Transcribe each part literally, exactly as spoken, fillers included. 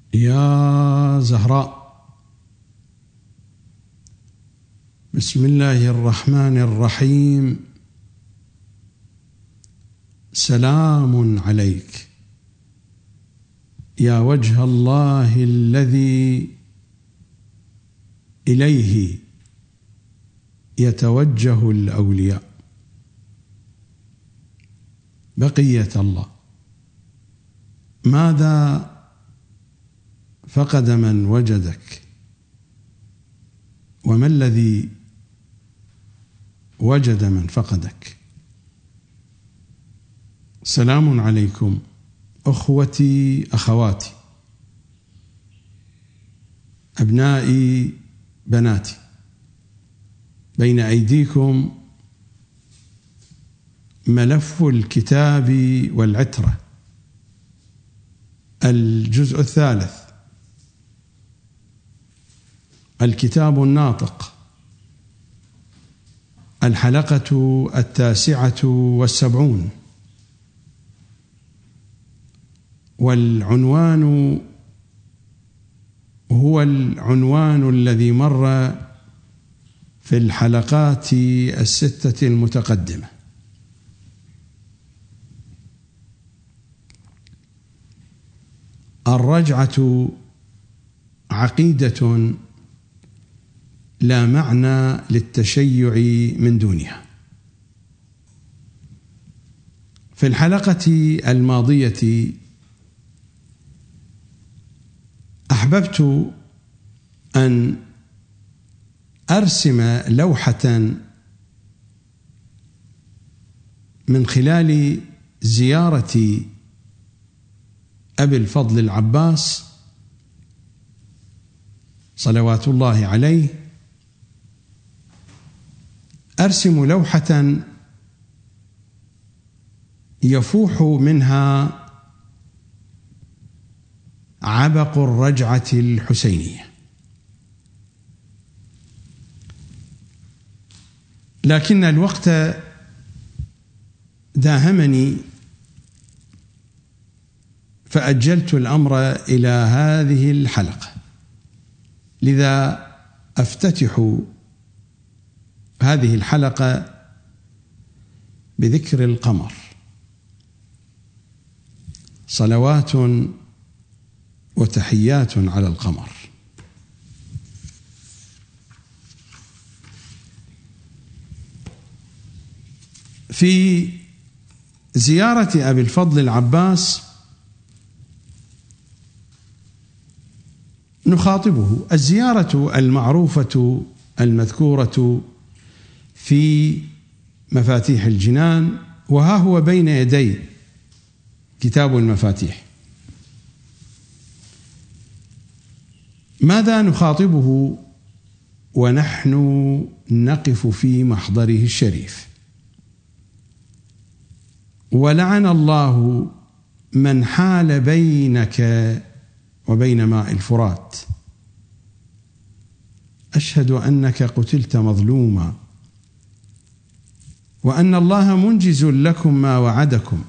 يا زهراء، بسم الله الرحمن الرحيم. سلام عليك يا وجه الله الذي إليه يتوجه الأولياء. بقية الله، ماذا فقد من وجدك؟ وما الذي وجد من فقدك؟ سلام عليكم أخوتي أخواتي، أبنائي بناتي. بين أيديكم ملف الكتاب والعترة، الجزء الثالث، الكتاب الناطق، الحلقة التاسعة والسبعون، والعنوان هو العنوان الذي مر في الحلقات الستة المتقدمة. الرجعة عقيدة لا معنى للتشيع من دونها. في الحلقة الماضية أحببت أن أرسم لوحة من خلال زيارة أبي الفضل العباس صلوات الله عليه. أرسم لوحة يفوح منها عبق الرجعة الحسينية، لكن الوقت داهمني فأجلت الأمر إلى هذه الحلقة، لذا أفتتح هذه الحلقة بذكر القمر. صلوات وتحيات على القمر. في زيارة أبي الفضل العباس نخاطبه. الزيارة المعروفة المذكورة في مفاتيح الجنان، وها هو بين يدي كتاب المفاتيح. ماذا نخاطبه ونحن نقف في محضره الشريف؟ ولعن الله من حال بينك وبين ماء الفرات. أشهد أنك قتلت مظلوما، وأن الله منجز لكم ما وعدكم.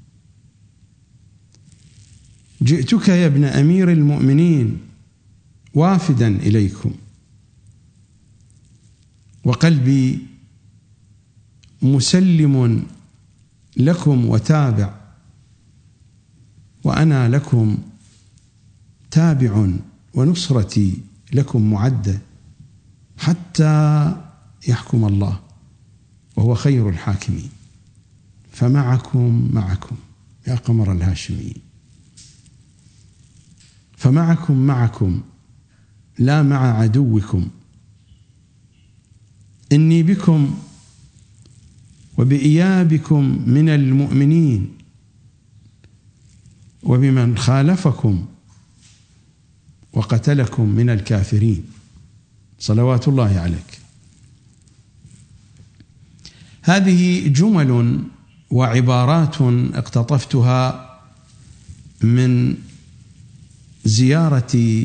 جئتك يا ابن أمير المؤمنين وافدا إليكم، وقلبي مسلم لكم وتابع، وأنا لكم تابع، ونصرتي لكم معدة حتى يحكم الله وهو خير الحاكمين. فمعكم معكم يا قمر الهاشميين، فمعكم معكم لا مع عدوكم. إني بكم وبإيابكم من المؤمنين، وبمن خالفكم وقتلكم من الكافرين. صلوات الله عليك. هذه جمل وعبارات اقتطفتها من زيارة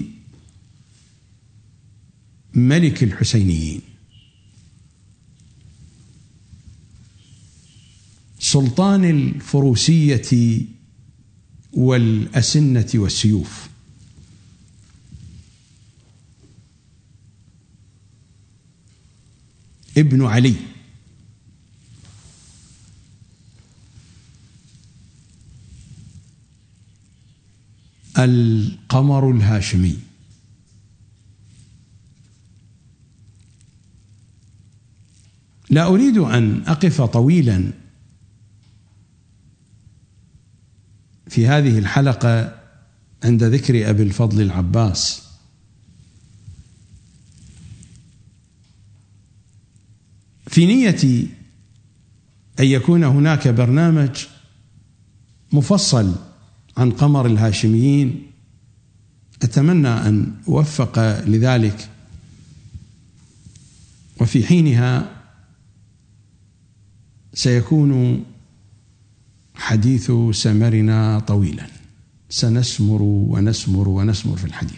ملك الحسينيين سلطان الفروسية والأسنة والسيوف، ابن علي. القمر الهاشمي. لا أريد أن أقف طويلا في هذه الحلقة عند ذكر أبي الفضل العباس، في نيتي أن يكون هناك برنامج مفصل عن قمر الهاشميين، أتمنى أن أوفق لذلك، وفي حينها سيكون حديث سمرنا طويلا، سنسمر ونسمر ونسمر في الحديث.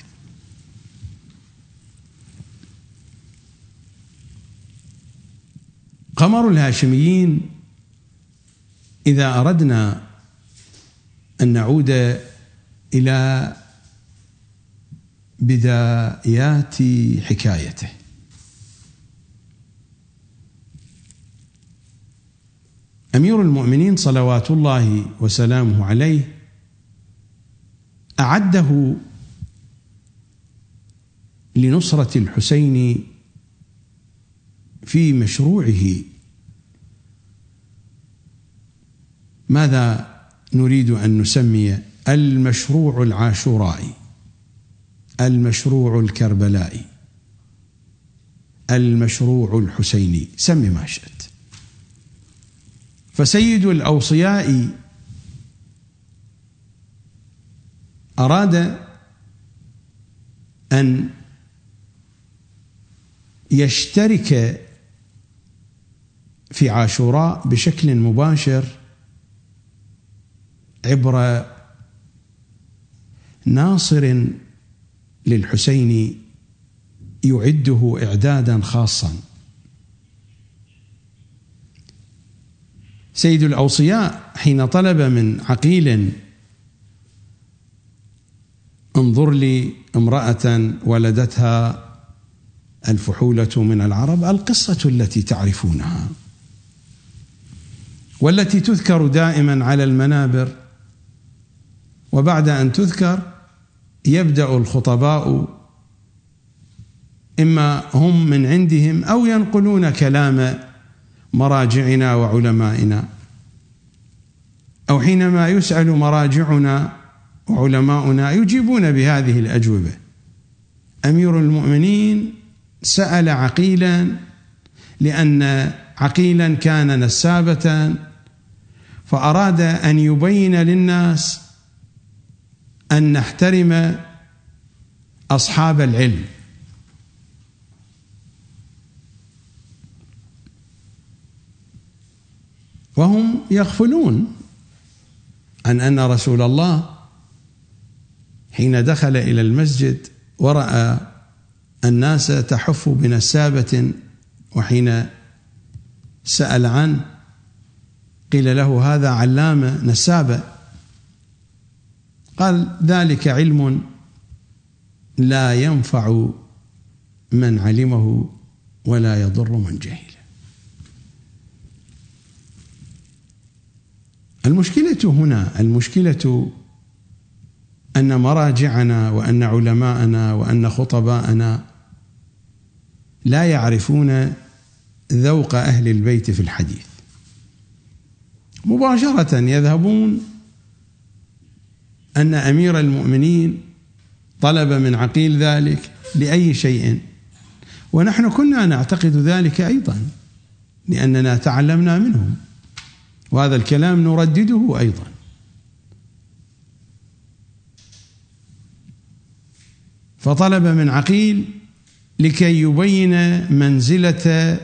قمر الهاشميين، إذا أردنا أن نعود إلى بدايات حكايته، أمير المؤمنين صلوات الله وسلامه عليه أعده لنصرة الحسين في مشروعه. ماذا نريد أن نسمي؟ المشروع العاشورائي، المشروع الكربلائي، المشروع الحسيني، سم ما شئت. فسيد الأوصياء أراد أن يشترك في عاشوراء بشكل مباشر عبر ناصر للحسين يعده إعدادا خاصا. سيد الأوصياء حين طلب من عقيل انظر لي امرأة ولدتها الفحولة من العرب، القصة التي تعرفونها والتي تذكر دائما على المنابر، وبعد أن تذكر يبدأ الخطباء إما هم من عندهم أو ينقلون كلام مراجعنا وعلمائنا، أو حينما يسأل مراجعنا وعلماؤنا يجيبون بهذه الأجوبة. أمير المؤمنين سأل عقيلا لأن عقيلا كان نسابة، فأراد أن يبين للناس أن نحترم أصحاب العلم. وهم يغفلون عن أن رسول الله حين دخل إلى المسجد ورأى الناس تحف بنسابة، وحين سأل عنه قيل له هذا علامة نسابة، قال ذلك علم لا ينفع من علمه ولا يضر من جهله. المشكلة هنا، المشكلة أن مراجعنا وأن علماءنا وأن خطباءنا لا يعرفون ذوق أهل البيت في الحديث، مباشرة يذهبون أن أمير المؤمنين طلب من عقيل ذلك لأي شيء، ونحن كنا نعتقد ذلك أيضا لأننا تعلمنا منهم، وهذا الكلام نردده أيضا. فطلب من عقيل لكي يبين منزلة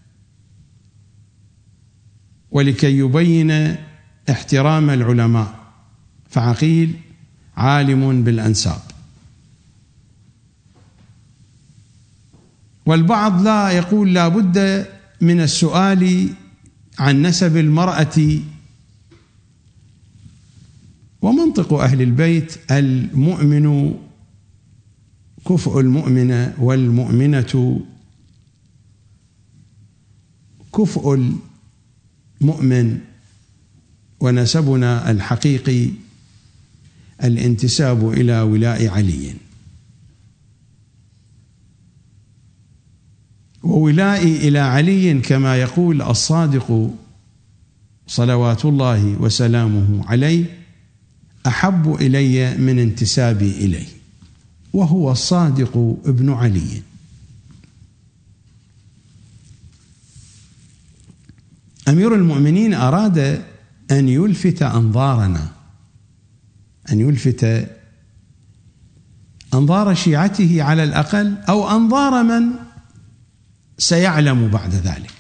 ولكي يبين احترام العلماء، فعقيل عالم بالأنساب، والبعض لا يقول لا بد من السؤال عن نسب المرأة، ومنطق أهل البيت المؤمن كفء المؤمنة والمؤمنة كفء المؤمن ونسبنا الحقيقي الانتساب إلى ولاء علي، وولائي إلى علي كما يقول الصادق صلوات الله وسلامه عليه أحب إلي من انتسابي إليه، وهو الصادق ابن علي. أمير المؤمنين أراد أن يلفت أنظارنا، أن يلفت أنظار شيعته على الأقل، أو أنظار من سيعلم بعد ذلك.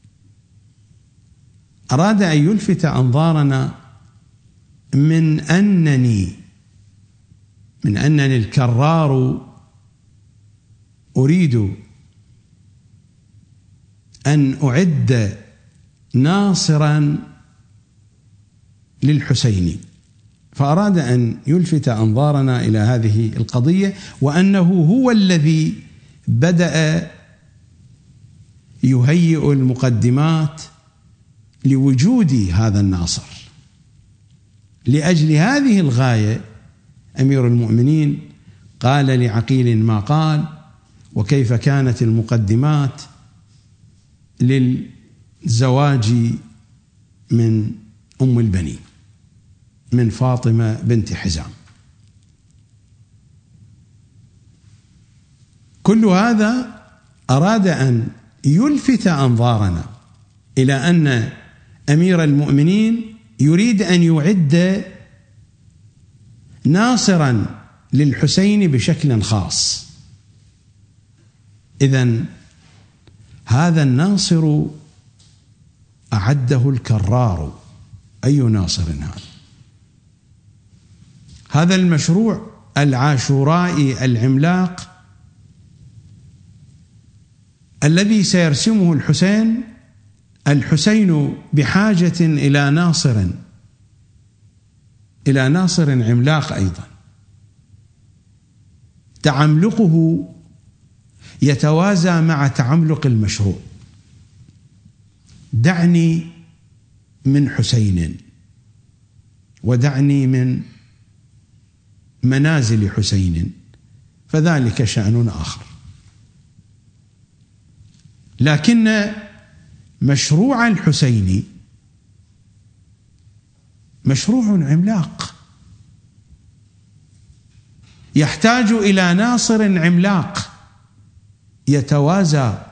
أراد أن يلفت أنظارنا من أنني من أنني الكرار أريد أن أعد ناصرا للحسيني، فأراد أن يلفت أنظارنا إلى هذه القضية، وأنه هو الذي بدأ يهيئ المقدمات لوجود هذا الناصر. لأجل هذه الغاية أمير المؤمنين قال لعقيل ما قال، وكيف كانت المقدمات للزواج من أم البنين من فاطمة بنت حزام. كل هذا أراد أن يلفت أنظارنا إلى أن أمير المؤمنين يريد أن يعد ناصرا للحسين بشكل خاص. إذن هذا الناصر أعده الكرار. أي ناصر هذا؟ هذا المشروع العاشورائي العملاق الذي سيرسمه الحسين. الحسين بحاجة إلى ناصر إلى ناصر عملاق أيضا، تعملقه يتوازى مع تعملق المشروع. دعني من حسين ودعني من منازل حسين، فذلك شأن آخر. لكن مشروع الحسيني مشروع عملاق، يحتاج إلى ناصر عملاق يتوازى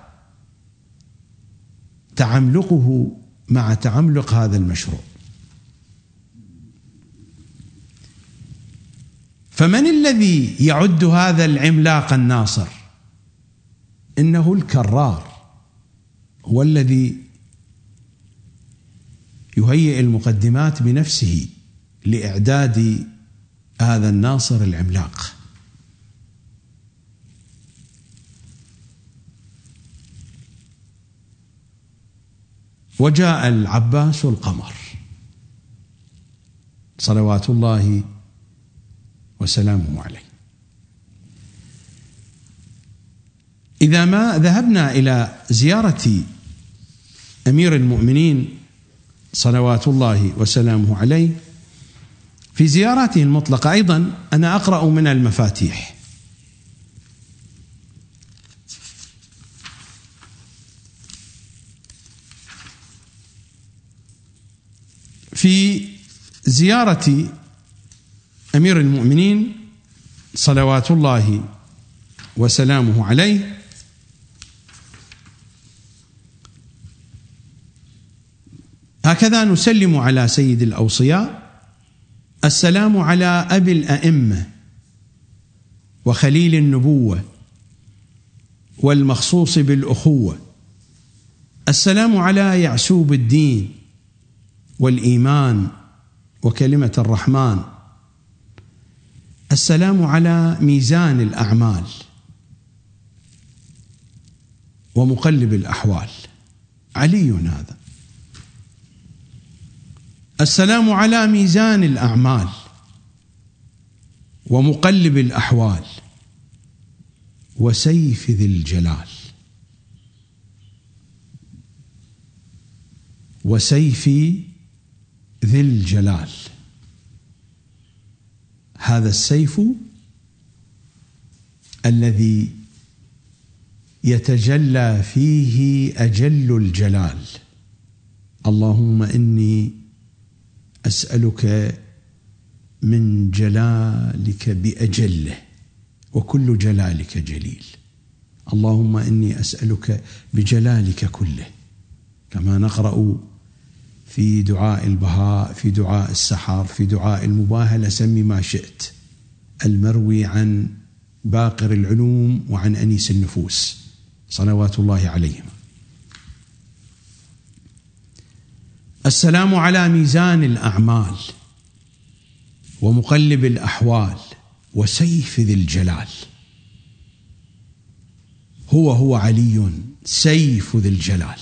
تعملقه مع تعملق هذا المشروع. فمن الذي يعد هذا العملاق الناصر؟ إنه الكرار، هو الذي يهيئ المقدمات بنفسه لإعداد هذا الناصر العملاق. وجاء العباس القمر صلوات الله وسلامه عليه. إذا ما ذهبنا إلى زيارة أمير المؤمنين صلوات الله وسلامه عليه في زياراته المطلقة، أيضا أنا أقرأ من المفاتيح. في زيارة أمير المؤمنين صلوات الله وسلامه عليه هكذا نسلم على سيد الأوصياء: السلام على أبي الأئمة وخليل النبوة والمخصوص بالأخوة، السلام على يعسوب الدين والإيمان وكلمة الرحمن، السلام على ميزان الأعمال ومقلب الأحوال، علي هذا. السلام على ميزان الأعمال ومقلب الأحوال وسيف ذي الجلال. وسيف ذي الجلال. هذا السيف الذي يتجلى فيه أجل الجلال. اللهم إني أسألك من جلالك بأجله، وكل جلالك جليل. اللهم إني أسألك بجلالك كله، كما نقرأ في دعاء البهاء، في دعاء السحر، في دعاء المباهلة: سم ما شئت، المروي عن باقر العلوم وعن أنيس النفوس صلوات الله عليهم. السلام على ميزان الأعمال ومقلب الأحوال وسيف ذي الجلال. هو هو علي سيف ذي الجلال.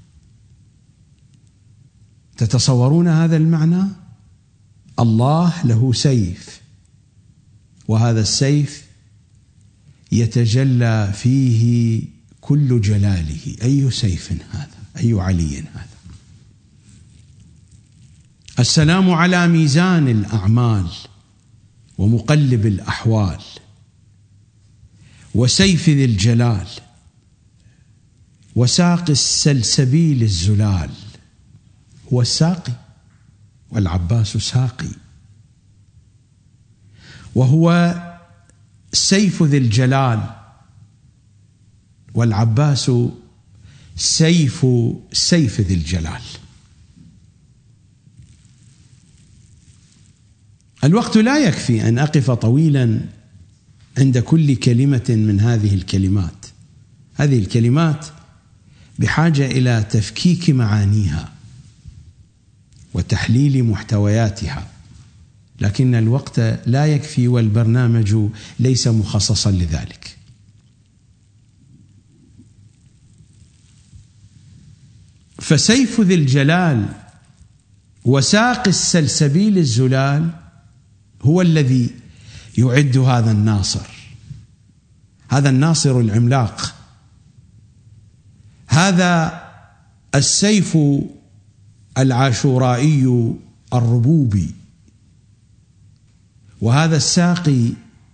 تتصورون هذا المعنى؟ الله له سيف، وهذا السيف يتجلى فيه كل جلاله. أي سيف هذا؟ أي علي هذا؟ السلام على ميزان الأعمال ومقلب الأحوال وسيف ذي الجلال وساق السلسبيل الزلال. هو الساقي، والعباس ساقي، وهو سيف ذي الجلال، والعباس سيف سيف ذي الجلال. الوقت لا يكفي أن أقف طويلا عند كل كلمة من هذه الكلمات. هذه الكلمات بحاجة إلى تفكيك معانيها وتحليل محتوياتها، لكن الوقت لا يكفي والبرنامج ليس مخصصا لذلك. فسيف ذي الجلال وساق السلسبيل الزلال هو الذي يعد هذا الناصر، هذا الناصر العملاق، هذا السيف العاشورائي الربوبي، وهذا الساقي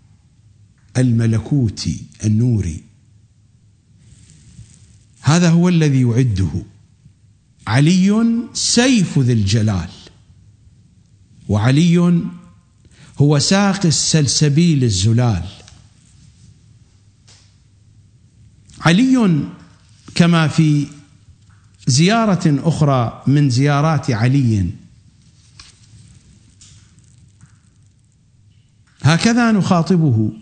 الملكوتي النوري. هذا هو الذي يعده. علي سيف ذي الجلال، وعلي هو ساق السلسبيل الزلال. علي كما في زيارة أخرى من زيارات علي هكذا نخاطبه: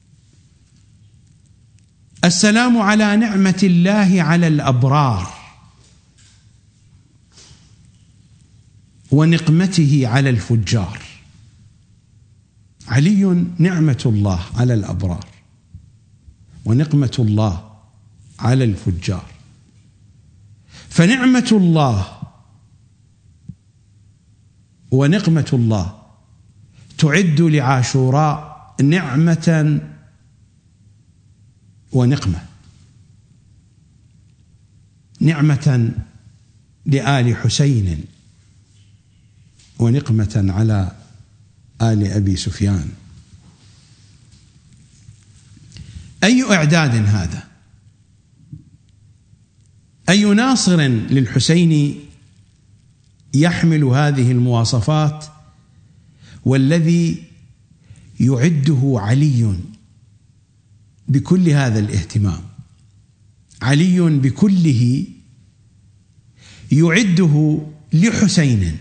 السلام على نعمة الله على الأبرار ونقمته على الفجار. علي نعمة الله على الأبرار ونقمة الله على الفجار. فنعمة الله ونقمة الله تعد لعاشوراء نعمة ونقمة. نعمة لآل حسين ونقمة على آل أبي سفيان. أي إعداد هذا! أي ناصر للحسين يحمل هذه المواصفات، والذي يعده علي بكل هذا الاهتمام. علي بكله يعده لحسين.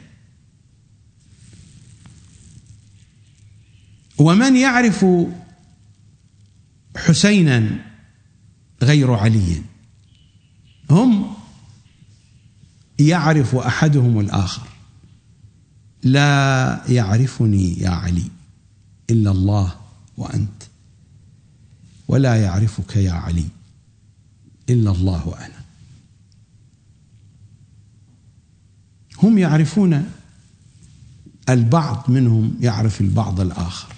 ومن يعرف حسينا غير علي؟ هم يعرف أحدهم الآخر. لا يعرفني يا علي إلا الله وأنت، ولا يعرفك يا علي إلا الله وأنا. هم يعرفون، البعض منهم يعرف البعض الآخر.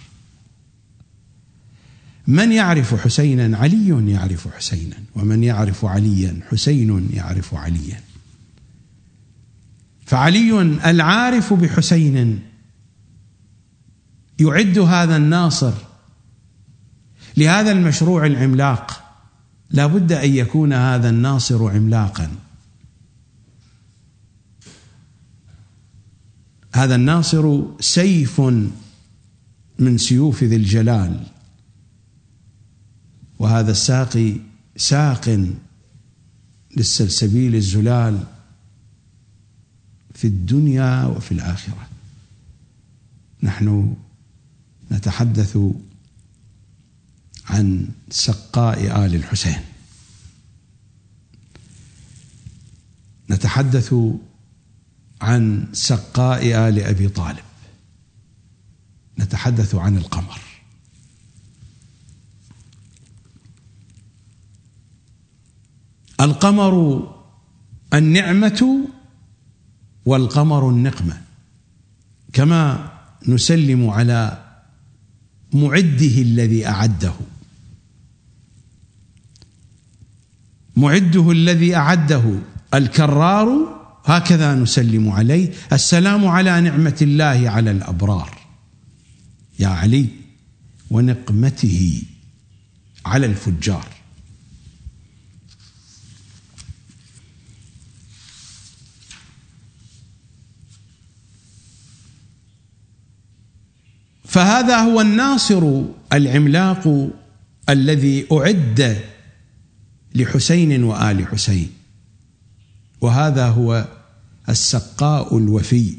من يعرف حسينا؟ علي يعرف حسينا، ومن يعرف عليا حسين يعرف عليا. فعلي العارف بحسين يعد هذا الناصر لهذا المشروع العملاق. لا بد أن يكون هذا الناصر عملاقا. هذا الناصر سيف من سيوف ذي الجلال، وهذا الساقي ساق للسلسبيل الزلال في الدنيا وفي الآخرة. نحن نتحدث عن سقاء آل الحسين، نتحدث عن سقاء آل أبي طالب، نتحدث عن القمر. القمر النعمة والقمر النقمة، كما نسلم على معده الذي أعده، معده الذي أعده الكرار، هكذا نسلم عليه. السلام على نعمة الله على الأبرار يا علي، ونقمته على الفجار. فهذا هو الناصر العملاق الذي أعد لحسين وآل حسين، وهذا هو السقاء الوفي.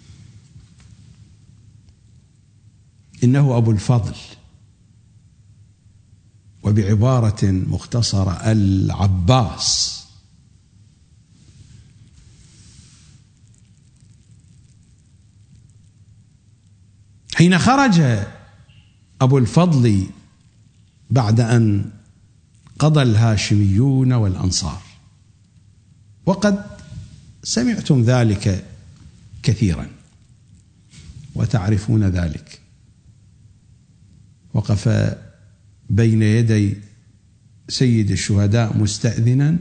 إنه أبو الفضل، وبعبارة مختصرة العباس. حين خرج أبو الفضل بعد أن قضى الهاشميون والأنصار، وقد سمعتم ذلك كثيرا وتعرفون ذلك، وقف بين يدي سيد الشهداء مستأذنا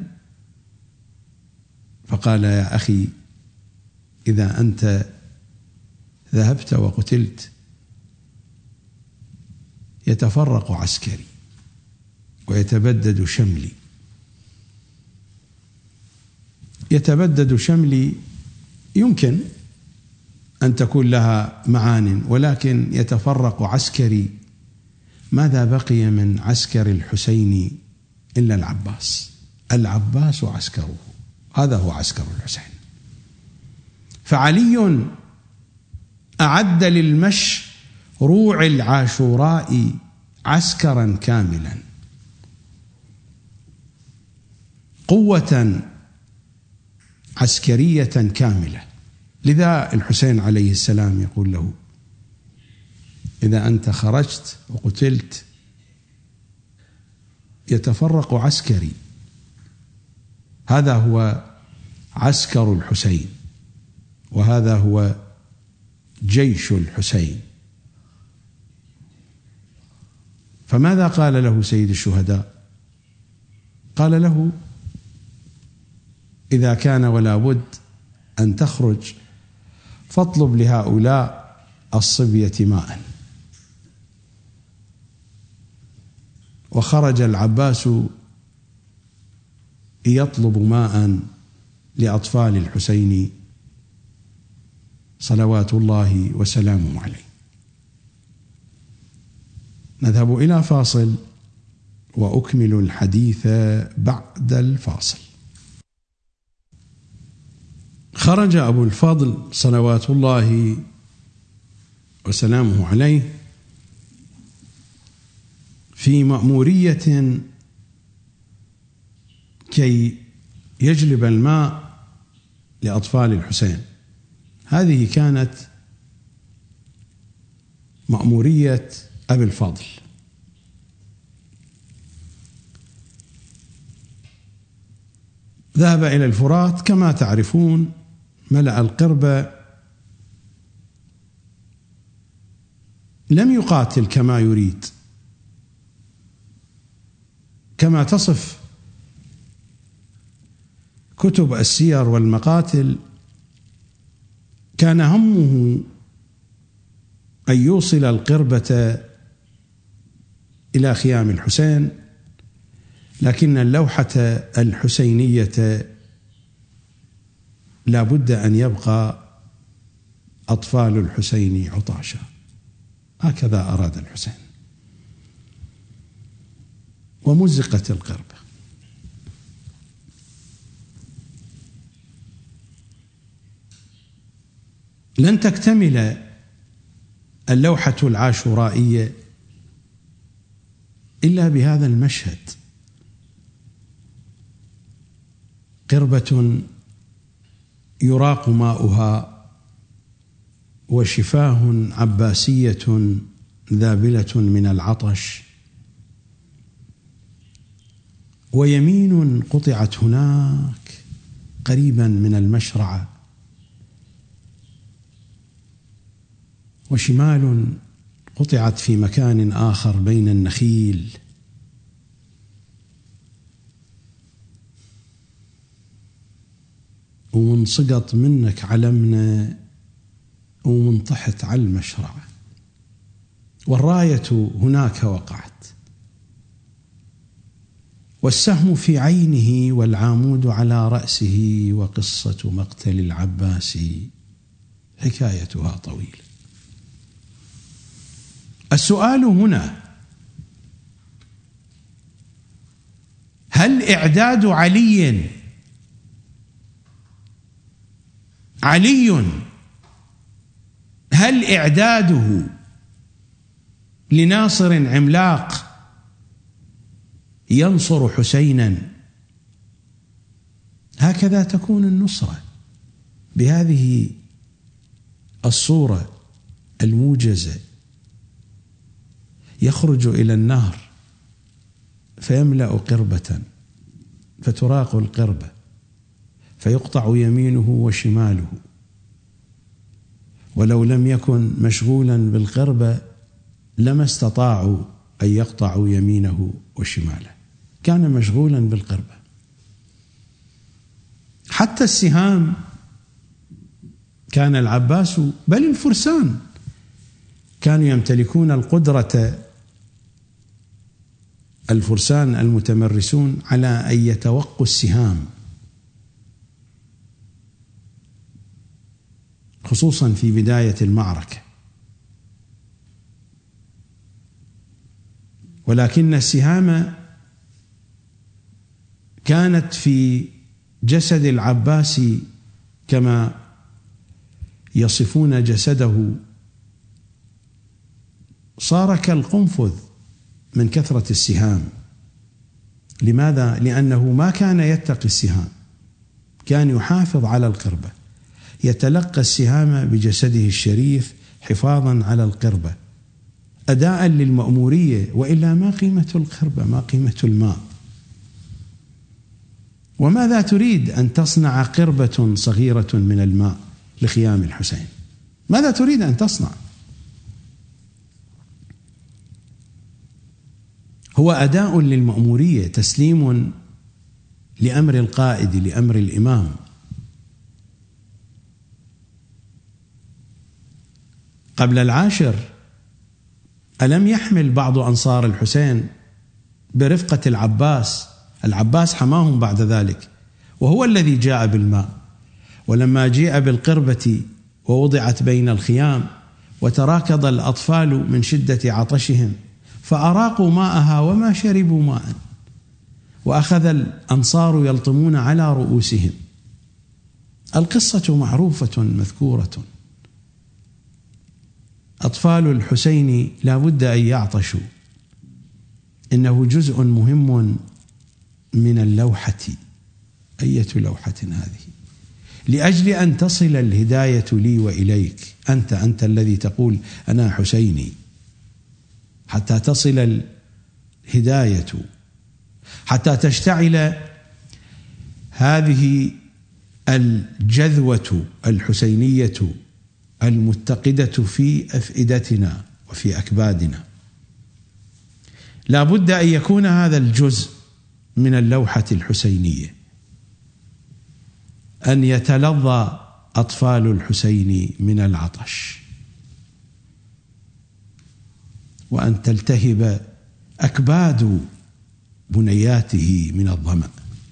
فقال: يا أخي، إذا أنت ذهبت وقتلت يتفرق عسكري ويتبدد شملي. يتبدد شملي يمكن أن تكون لها معان، ولكن يتفرق عسكري، ماذا بقي من عسكر الحسين إلا العباس؟ العباس عسكره، هذا هو عسكر الحسين. فعلي أعد للمشروع العاشوراء عسكرا كاملا، قوة عسكرية كاملة. لذا الحسين عليه السلام يقول له: إذا أنت خرجت وقتلت يتفرق عسكري. هذا هو عسكر الحسين، وهذا هو جيش الحسين. فماذا قال له سيد الشهداء؟ قال له: إذا كان ولا بد أن تخرج فاطلب لهؤلاء الصبية ماء. وخرج العباس يطلب ماء لأطفال الحسين صلوات الله وسلامه عليه. نذهب إلى فاصل وأكمل الحديث بعد الفاصل. خرج أبو الفضل صلوات الله وسلامه عليه في مأمورية كي يجلب الماء لأطفال الحسين. هذه كانت مأمورية أبي الفضل. ذهب إلى الفرات كما تعرفون، ملأ القربة، لم يقاتل كما يريد، كما تصف كتب السير والمقاتل كان همه أن يوصل القربة إلى خيام الحسين، لكن اللوحة الحسينية لا بد أن يبقى أطفال الحسين عطاشا، هكذا أراد الحسين، ومزقت القربة. لن تكتمل اللوحة العاشورائية إلا بهذا المشهد، قربة يراق ماؤها وشفاه عباسية ذابلة من العطش، ويمين قطعت هناك قريبا من المشرعة، وشمال قطعت في مكان آخر بين النخيل. ومن سقط منك علمنا ومن طحت على المشرعة، والراية هناك وقعت، والسهم في عينه والعامود على رأسه، وقصة مقتل العباس حكايتها طويلة. السؤال هنا: هل إعداد علي علي هل إعداده لناصر عملاق ينصر حسينا؟ هكذا تكون النصرة، بهذه الصورة الموجزة. يخرج إلى النهر فيملأ قربة فتراق القربة، فيقطع يمينه وشماله، ولو لم يكن مشغولا بالقربة لما استطاعوا أن يقطعوا يمينه وشماله، كان مشغولا بالقربة. حتى السهام كان العباس بل الفرسان كانوا يمتلكون القدرة، الفرسان المتمرسون، على أن يتوقوا السهام، خصوصا في بداية المعركة. ولكن السهام كانت في جسد العباس كما يصفون جسده، صار كالقنفذ من كثرة السهام. لماذا؟ لأنه ما كان يتقي السهام، كان يحافظ على القربة، يتلقى السهام بجسده الشريف حفاظا على القربة، أداء للمأمورية، وإلا ما قيمة القربة، ما قيمة الماء؟ وماذا تريد أن تصنع قربة صغيرة من الماء لخيام الحسين؟ ماذا تريد أن تصنع؟ هو أداء للمأمورية، تسليم لأمر القائد، لأمر الإمام. قبل العاشر ألم يحمل بعض أنصار الحسين برفقة العباس؟ العباس حماهم بعد ذلك، وهو الذي جاء بالماء. ولما جاء بالقربة ووضعت بين الخيام وتراكض الأطفال من شدة عطشهم فأراقوا ماءها وما شربوا ماء، وأخذ الأنصار يلطمون على رؤوسهم. القصة معروفة مذكورة. أطفال الحسين لا بد أن يعطشوا، إنه جزء مهم من اللوحة. أية لوحة هذه؟ لأجل أن تصل الهداية لي وإليك، أنت أنت الذي تقول أنا حسيني، حتى تصل الهداية، حتى تشتعل هذه الجذوة الحسينية المتقدة في أفئدتنا وفي أكبادنا. لا بد أن يكون هذا الجزء من اللوحة الحسينية، أن يتلظى أطفال الحسين من العطش، وأن تلتهب أكباد بنياته من الظمأ.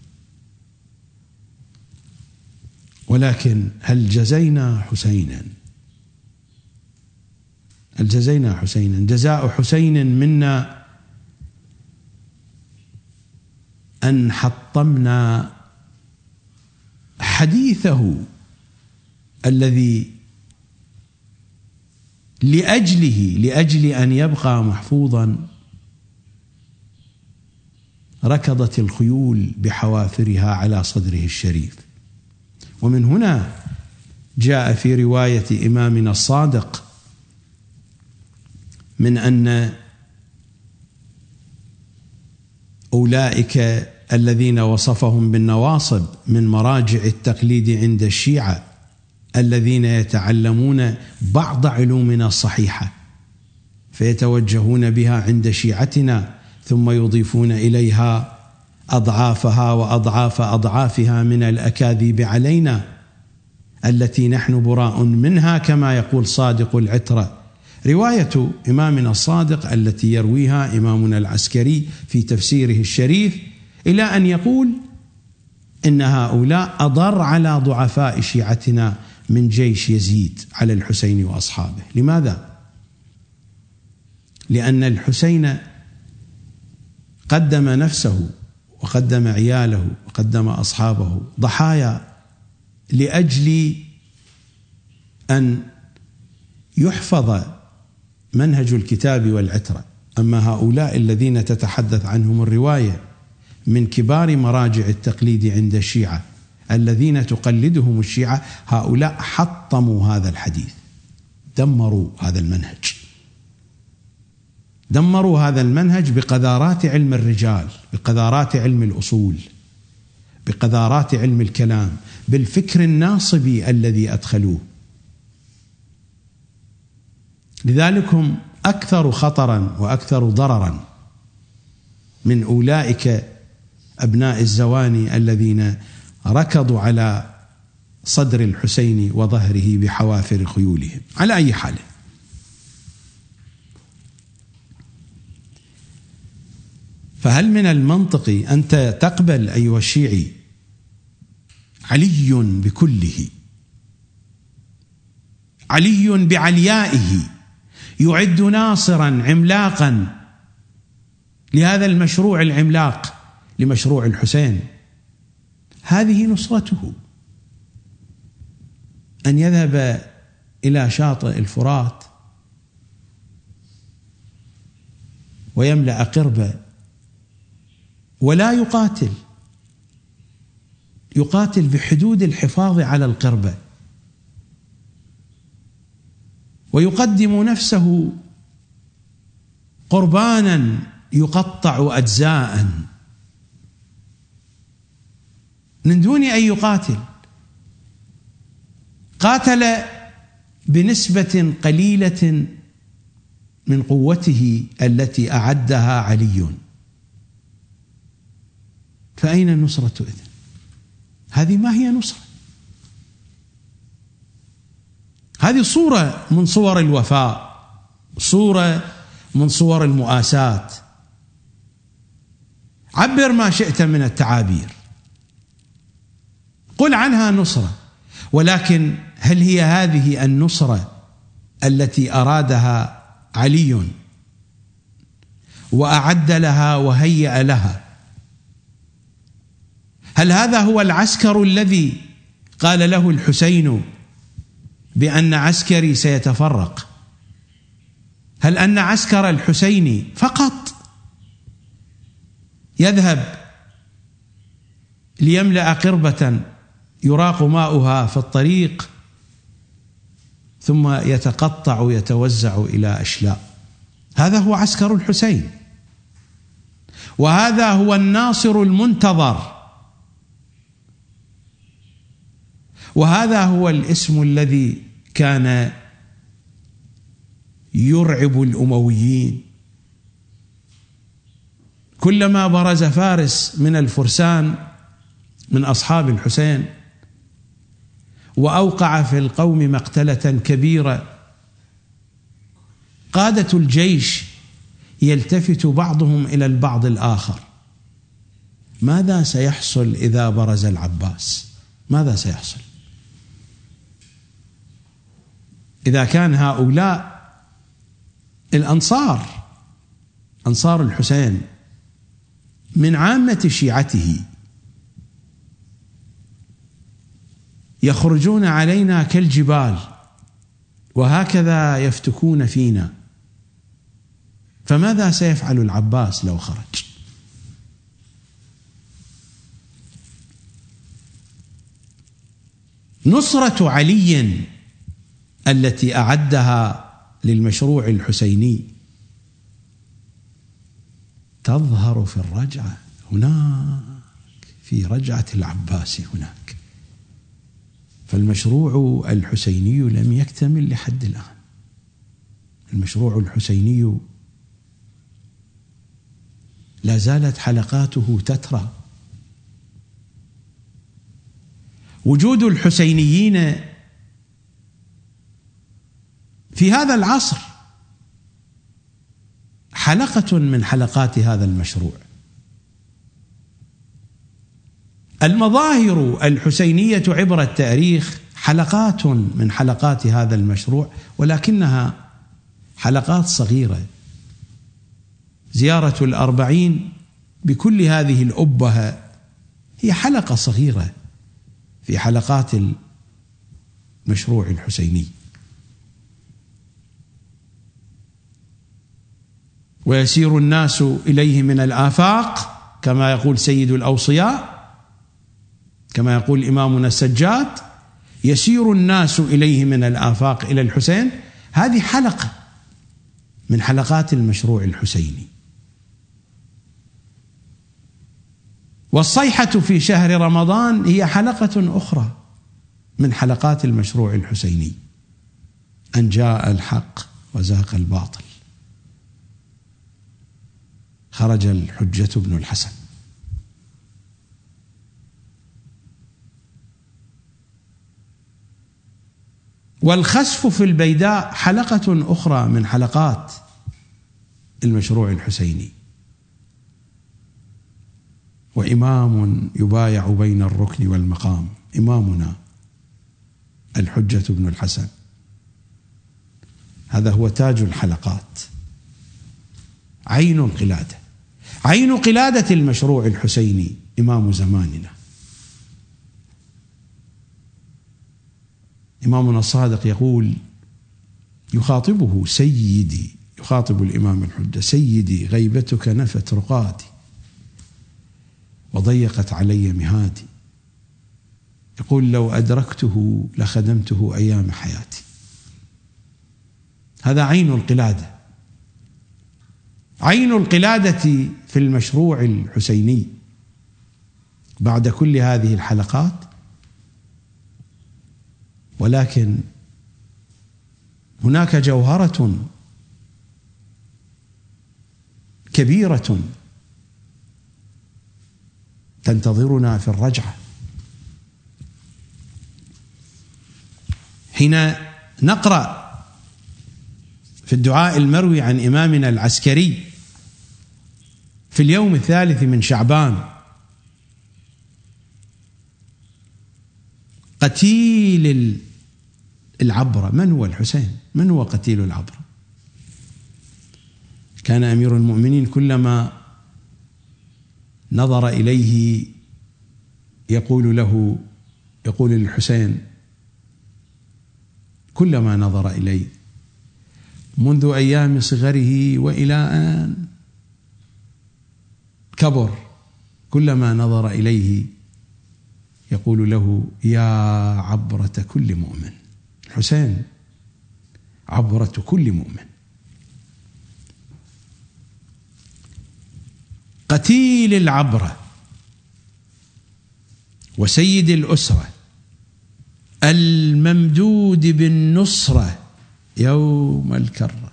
ولكن هل جزينا حسينا؟ هل جزينا حسينا؟ جزاء حسين منا أن حطمنا حديثه الذي لأجله لأجل أن يبقى محفوظا ركضت الخيول بحوافرها على صدره الشريف. ومن هنا جاء في رواية إمامنا الصادق من أن أولئك الذين وصفهم بالنواصب من مراجع التقليد عند الشيعة الذين يتعلمون بعض علومنا الصحيحة فيتوجهون بها عند شيعتنا ثم يضيفون إليها أضعافها وأضعاف أضعافها من الأكاذيب علينا التي نحن براء منها، كما يقول صادق العترة. رواية إمامنا الصادق التي يرويها إمامنا العسكري في تفسيره الشريف إلى أن يقول إن هؤلاء أضر على ضعفاء شيعتنا من جيش يزيد على الحسين وأصحابه. لماذا؟ لأن الحسين قدم نفسه وقدم عياله وقدم أصحابه ضحايا لأجل أن يحفظ منهج الكتاب والعترة. أما هؤلاء الذين تتحدث عنهم الرواية من كبار مراجع التقليد عند الشيعة الذين تقلدهم الشيعة، هؤلاء حطموا هذا الحديث، دمروا هذا المنهج، دمروا هذا المنهج بقذارات علم الرجال، بقذارات علم الأصول، بقذارات علم الكلام، بالفكر الناصبي الذي أدخلوه. لذلك هم أكثر خطرا وأكثر ضررا من أولئك أبناء الزواني الذين ركضوا على صدر الحسين وظهره بحوافر خيولهم. على أي حال، فهل من المنطقي أنت تقبل أيها الشيعي علي بكله، علي بعليائه يعد ناصرا عملاقا لهذا المشروع العملاق، لمشروع الحسين؟ هذه نصرته، أن يذهب إلى شاطئ الفرات ويملأ قربة ولا يقاتل، يقاتل بحدود الحفاظ على القربة، ويقدم نفسه قربانا يقطع أجزاء من دون أن يقاتل. قاتل بنسبة قليلة من قوته التي أعدها علي، فأين النصرة إذن؟ هذه ما هي نصرة، هذه صورة من صور الوفاء، صورة من صور المؤاساة. عبر ما شئت من التعابير، قل عنها نصرة، ولكن هل هي هذه النصرة التي أرادها علي وأعد لها وهيأ لها؟ هل هذا هو العسكر الذي قال له الحسين بأن عسكري سيتفرق؟ هل أن عسكر الحسين فقط يذهب ليملأ قربة يراق ماؤها في الطريق ثم يتقطع ويتوزع إلى أشلاء؟ هذا هو عسكر الحسين، وهذا هو الناصر المنتظر، وهذا هو الاسم الذي كان يرعب الأمويين. كلما برز فارس من الفرسان من أصحاب الحسين وأوقع في القوم مقتلة كبيرة. قادة الجيش يلتفت بعضهم إلى البعض الآخر: ماذا سيحصل إذا برز العباس؟ ماذا سيحصل إذا كان هؤلاء الأنصار، أنصار الحسين من عامة شيعته، يخرجون علينا كالجبال وهكذا يفتكون فينا، فماذا سيفعل العباس لو خرج؟ نصرة علي التي أعدها للمشروع الحسيني تظهر في الرجعة هناك، في رجعة العباس هناك. فالمشروع الحسيني لم يكتمل لحد الآن. المشروع الحسيني لا زالت حلقاته تترى. وجود الحسينيين في هذا العصر حلقة من حلقات هذا المشروع. المظاهر الحسينية عبر التاريخ حلقات من حلقات هذا المشروع، ولكنها حلقات صغيرة. زيارة الأربعين بكل هذه الأبهة هي حلقة صغيرة في حلقات المشروع الحسيني. ويسير الناس إليه من الآفاق كما يقول سيد الأوصياء، كما يقول إمامنا السجاد: يسير الناس إليه من الآفاق إلى الحسين. هذه حلقة من حلقات المشروع الحسيني. والصيحة في شهر رمضان هي حلقة أخرى من حلقات المشروع الحسيني: أن جاء الحق وزهق الباطل، خرج الحجة بن الحسن. والخسف في البيداء حلقة أخرى من حلقات المشروع الحسيني. وإمام يبايع بين الركن والمقام، إمامنا الحجة بن الحسن، هذا هو تاج الحلقات، عين القلادة، عين قلادة المشروع الحسيني، إمام زماننا. إمامنا الصادق يقول، يخاطبه سيدي، يخاطب الإمام الحجة: سيدي غيبتك نفت رقاتي وضيقت علي مهاتي. يقول: لو أدركته لخدمته أيام حياتي. هذا عين القلادة، عين القلادة في المشروع الحسيني. بعد كل هذه الحلقات، ولكن هناك جوهرة كبيرة تنتظرنا في الرجعة. حين نقرأ في الدعاء المروي عن إمامنا العسكري في اليوم الثالث من شعبان: قتيل العبرة. من هو الحسين؟ من هو قتيل العبرة؟ كان أمير المؤمنين كلما نظر إليه يقول له، يقول للحسين كلما نظر إليه منذ أيام صغره وإلى أن كبر، كلما نظر إليه يقول له: يا عبرة كل مؤمن. الحسين عبرة كل مؤمن. قتيل العبرة وسيد الأسرة الممدود بالنصرة يوم الكرة.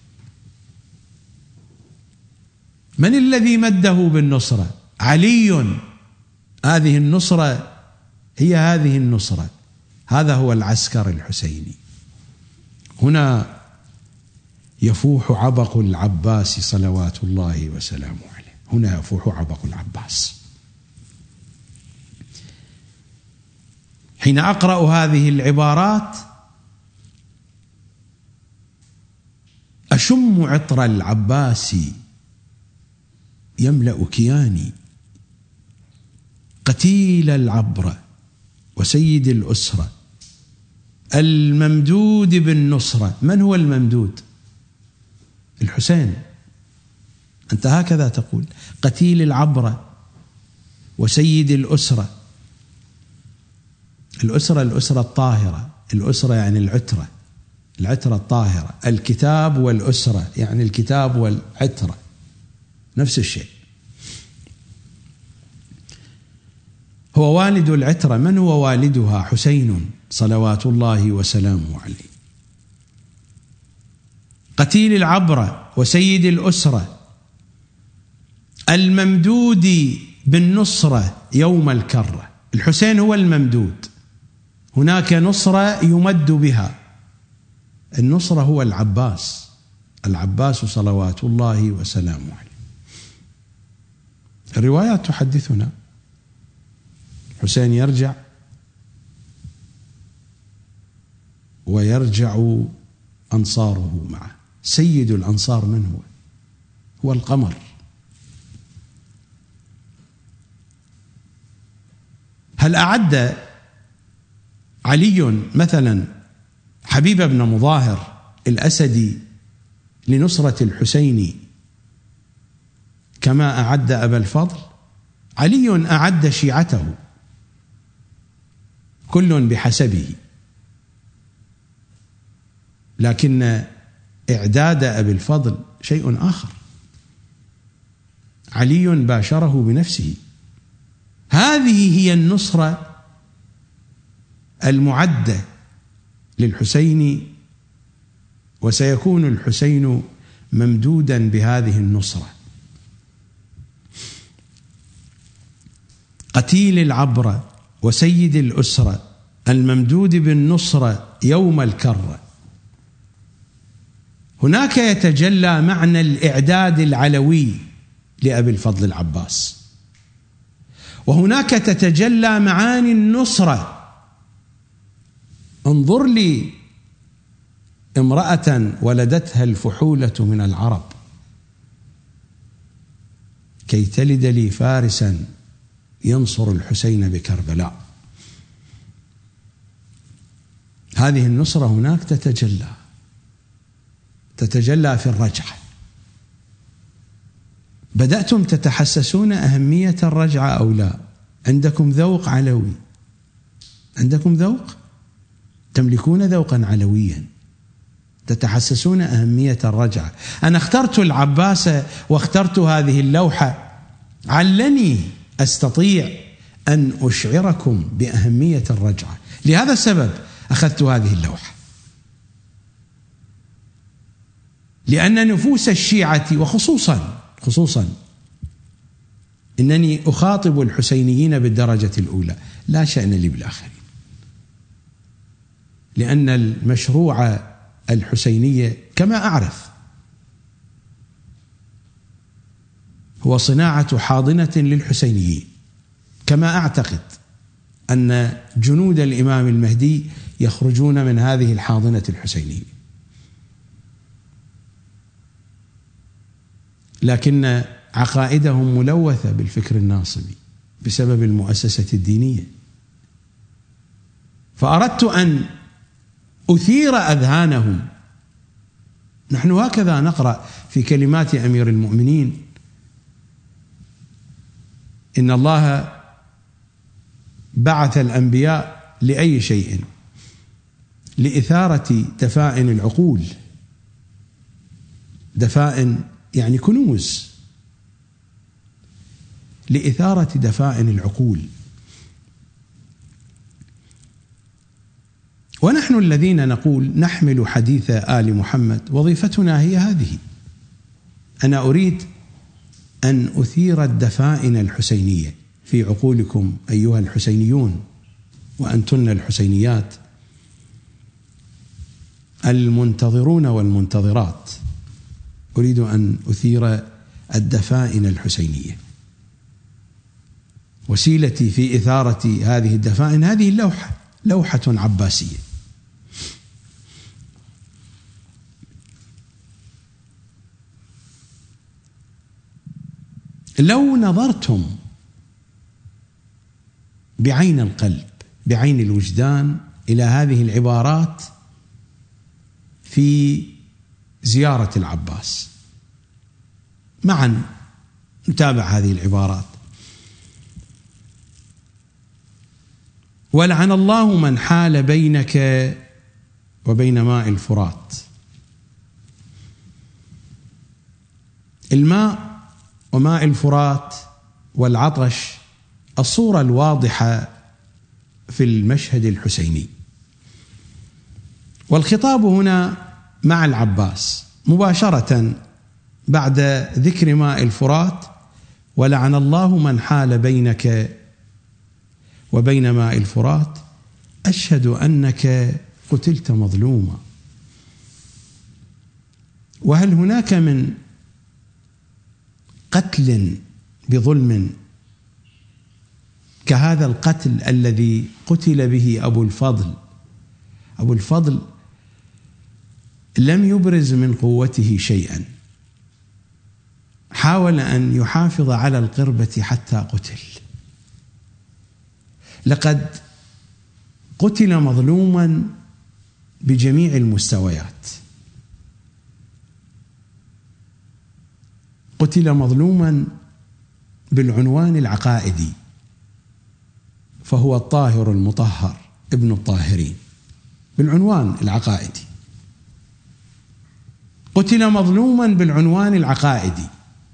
من الذي مده بالنصرة؟ علي. هذه النصرة هي هذه النصرة هذا هو العسكر الحسيني. هنا يفوح عبق العباس صلوات الله وسلامه عليه، هنا يفوح عبق العباس. حين أقرأ هذه العبارات أشم عطر العباس يملأ كياني، قتيل العبرة وسيد الأسرة الممدود بالنصرة. من هو الممدود؟ الحسين. أنت هكذا تقول، قتيل العبرة وسيد الأسرة. الأسرة الأسرة الطاهرة، الأسرة يعني العترة، العترة الطاهرة. الكتاب والأسرة يعني الكتاب والعترة نفس الشيء. هو والد العترة. من هو والدها؟ حسين صلوات الله وسلامه عليه. قتيل العبرة وسيد الأسرة الممدود بالنصرة يوم الكرة. الحسين هو الممدود، هناك نصرة يمد بها، النصرة هو العباس، العباس صلوات الله وسلامه عليه. الروايات تحدثنا حسين يرجع ويرجع أنصاره معه. سيد الأنصار من هو؟ هو القمر. هل أعد علي مثلا حبيب بن مظاهر الأسدي لنصرة الحسين كما أعد أبا الفضل؟ علي أعد شيعته كل بحسبه، لكن إعداد أبي الفضل شيء آخر. علي باشره بنفسه. هذه هي النصرة المعدة للحسين، وسيكون الحسين ممدودا بهذه النصرة. قتيل العبرة وسيد الأسرة الممدود بالنصرة يوم الكرة. هناك يتجلى معنى الإعداد العلوي لأبي الفضل العباس، وهناك تتجلى معاني النصرة. انظر لي امرأة ولدتها الفحولة من العرب كي تلد لي فارسا ينصر الحسين بكربلاء. هذه النصرة هناك تتجلى تتجلى في الرجعة. بدأتم تتحسسون أهمية الرجعة أو لا؟ عندكم ذوق علوي، عندكم ذوق، تملكون ذوقا علويا، تتحسسون أهمية الرجعة. أنا اخترت العباس واخترت هذه اللوحة علني أستطيع أن أشعركم بأهمية الرجعة. لهذا السبب أخذت هذه اللوحة، لأن نفوس الشيعة وخصوصا خصوصا إنني أخاطب الحسينيين بالدرجة الأولى، لا شأن لي بالآخرين، لأن المشروع الحسينية كما أعرف هو صناعة حاضنة للحسينيين، كما أعتقد أن جنود الإمام المهدي يخرجون من هذه الحاضنة الحسينية. لكن عقائدهم ملوثة بالفكر الناصبي بسبب المؤسسة الدينية، فأردت أن أثير أذهانهم. نحن هكذا نقرأ في كلمات أمير المؤمنين: إن الله بعث الأنبياء لأي شيء؟ لإثارة دفائن العقول. دفائن يعني كنوز، لإثارة دفائن العقول. ونحن الذين نقول نحمل حديث آل محمد وظيفتنا هي هذه. أنا أريد أن أثير الدفائن الحسينية في عقولكم أيها الحسينيون، وأنتن الحسينيات المنتظرون والمنتظرات، أريد أن أثير الدفائن الحسينية. وسيلتي في إثارة هذه الدفائن هذه اللوحة، لوحة عباسية. لو نظرتم بعين القلب، بعين الوجدان، إلى هذه العبارات في زيارة العباس، معا نتابع هذه العبارات. ولعن الله من حال بينك وبين ماء الفرات. الماء وماء الفرات والعطش الصورة الواضحة في المشهد الحسيني، والخطاب هنا مع العباس مباشرة بعد ذكر ماء الفرات. ولعن الله من حال بينك وبين ماء الفرات أشهد أنك قتلت مظلوما. وهل هناك من قتل بظلم كهذا القتل الذي قتل به أبو الفضل؟ أبو الفضل لم يبرز من قوته شيئا، حاول أن يحافظ على القربة حتى قتل. لقد قتل مظلوما بجميع المستويات، قتل مظلوما بالعنوان العقائدي، فهو الطاهر المطهر ابن الطاهرين بالعنوان العقائدي. قتل مظلوما بالعنوان العقائدي،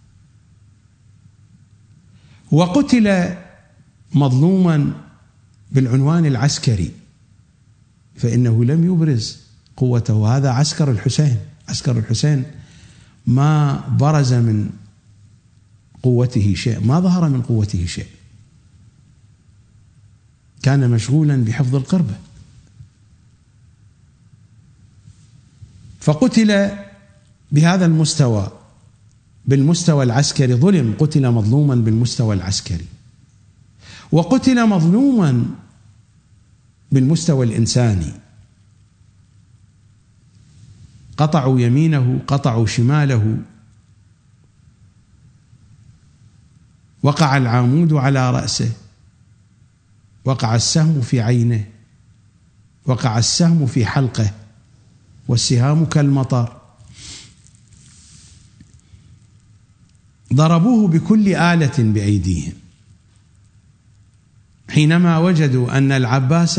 وقتل مظلوما بالعنوان العسكري، فإنه لم يبرز قوته. هذا عسكر الحسين، عسكر الحسين ما برز من قوته شيء، ما ظهر من قوته شيء، كان مشغولا بحفظ القربة. فقتل بهذا المستوى، بالمستوى العسكري ظلم، قتل مظلوما بالمستوى العسكري، وقتل مظلوما بالمستوى الإنساني. قطعوا يمينه، قطعوا شماله، وقع العامود على رأسه، وقع السهم في عينه، وقع السهم في حلقه، والسهام كالمطر. ضربوه بكل آلة بأيديهم. حينما وجدوا أن العباس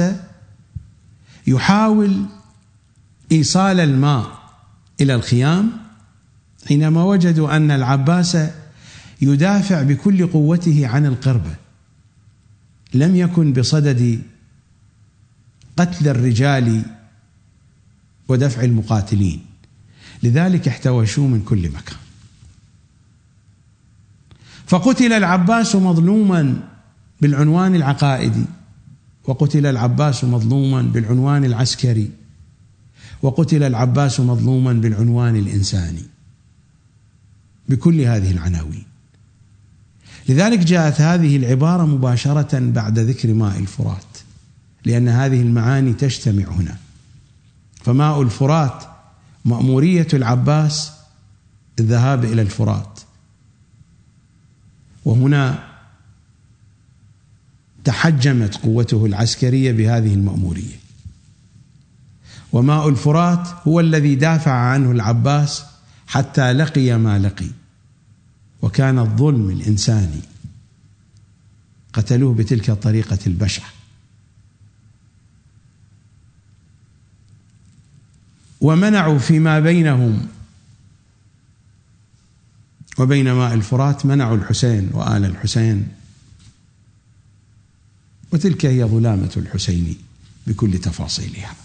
يحاول إيصال الماء إلى الخيام، حينما وجدوا أن العباس يدافع بكل قوته عن القربة، لم يكن بصدد قتل الرجال ودفع المقاتلين، لذلك احتوشوا من كل مكان. فقتل العباس مظلوما بالعنوان العقائدي، وقتل العباس مظلوما بالعنوان العسكري، وقتل العباس مظلوما بالعنوان الإنساني، بكل هذه العناوين. لذلك جاءت هذه العبارة مباشرة بعد ذكر ماء الفرات، لأن هذه المعاني تجتمع هنا. فماء الفرات مأمورية العباس الذهاب إلى الفرات، وهنا تحجمت قوته العسكرية بهذه المأمورية. وماء الفرات هو الذي دافع عنه العباس حتى لقي ما لقي، وكان الظلم الإنساني، قتلوه بتلك الطريقة البشعة. ومنعوا فيما بينهم وبين ماء الفرات، منعوا الحسين وآل الحسين، وتلك هي ظلامة الحسين بكل تفاصيلها.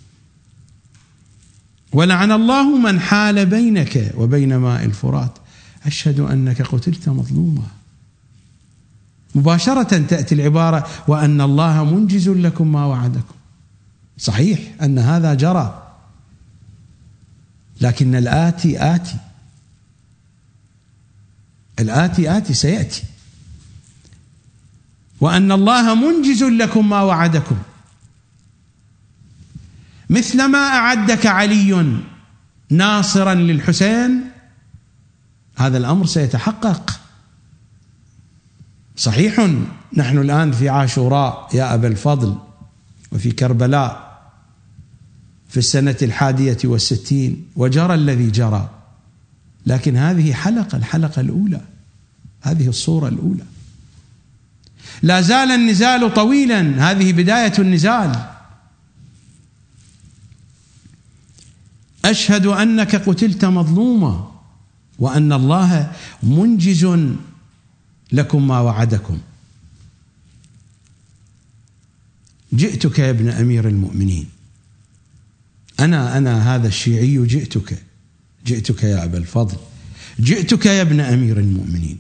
ولعن الله من حال بينك وبين ماء الفرات أشهد أنك قتلت مظلوما. مباشرة تأتي العبارة وأن الله منجز لكم ما وعدكم. صحيح أن هذا جرى، لكن الآتي آتي، الآتي آتي سيأتي، وأن الله منجز لكم ما وعدكم، مثلما أعدك علي ناصرا للحسين، هذا الأمر سيتحقق. صحيح نحن الآن في عاشوراء يا أبا الفضل، وفي كربلاء في السنة الحادية والستين، وجرى الذي جرى، لكن هذه حلقة الحلقة الأولى، هذه الصورة الأولى. لا زال النزال طويلا، هذه بداية النزال. أشهد أنك قتلت مظلوما، وأن الله منجز لكم ما وعدكم. جئتك يا ابن أمير المؤمنين، أنا أنا هذا الشيعي جئتك، جئتك يا أبا الفضل، جئتك يا ابن أمير المؤمنين.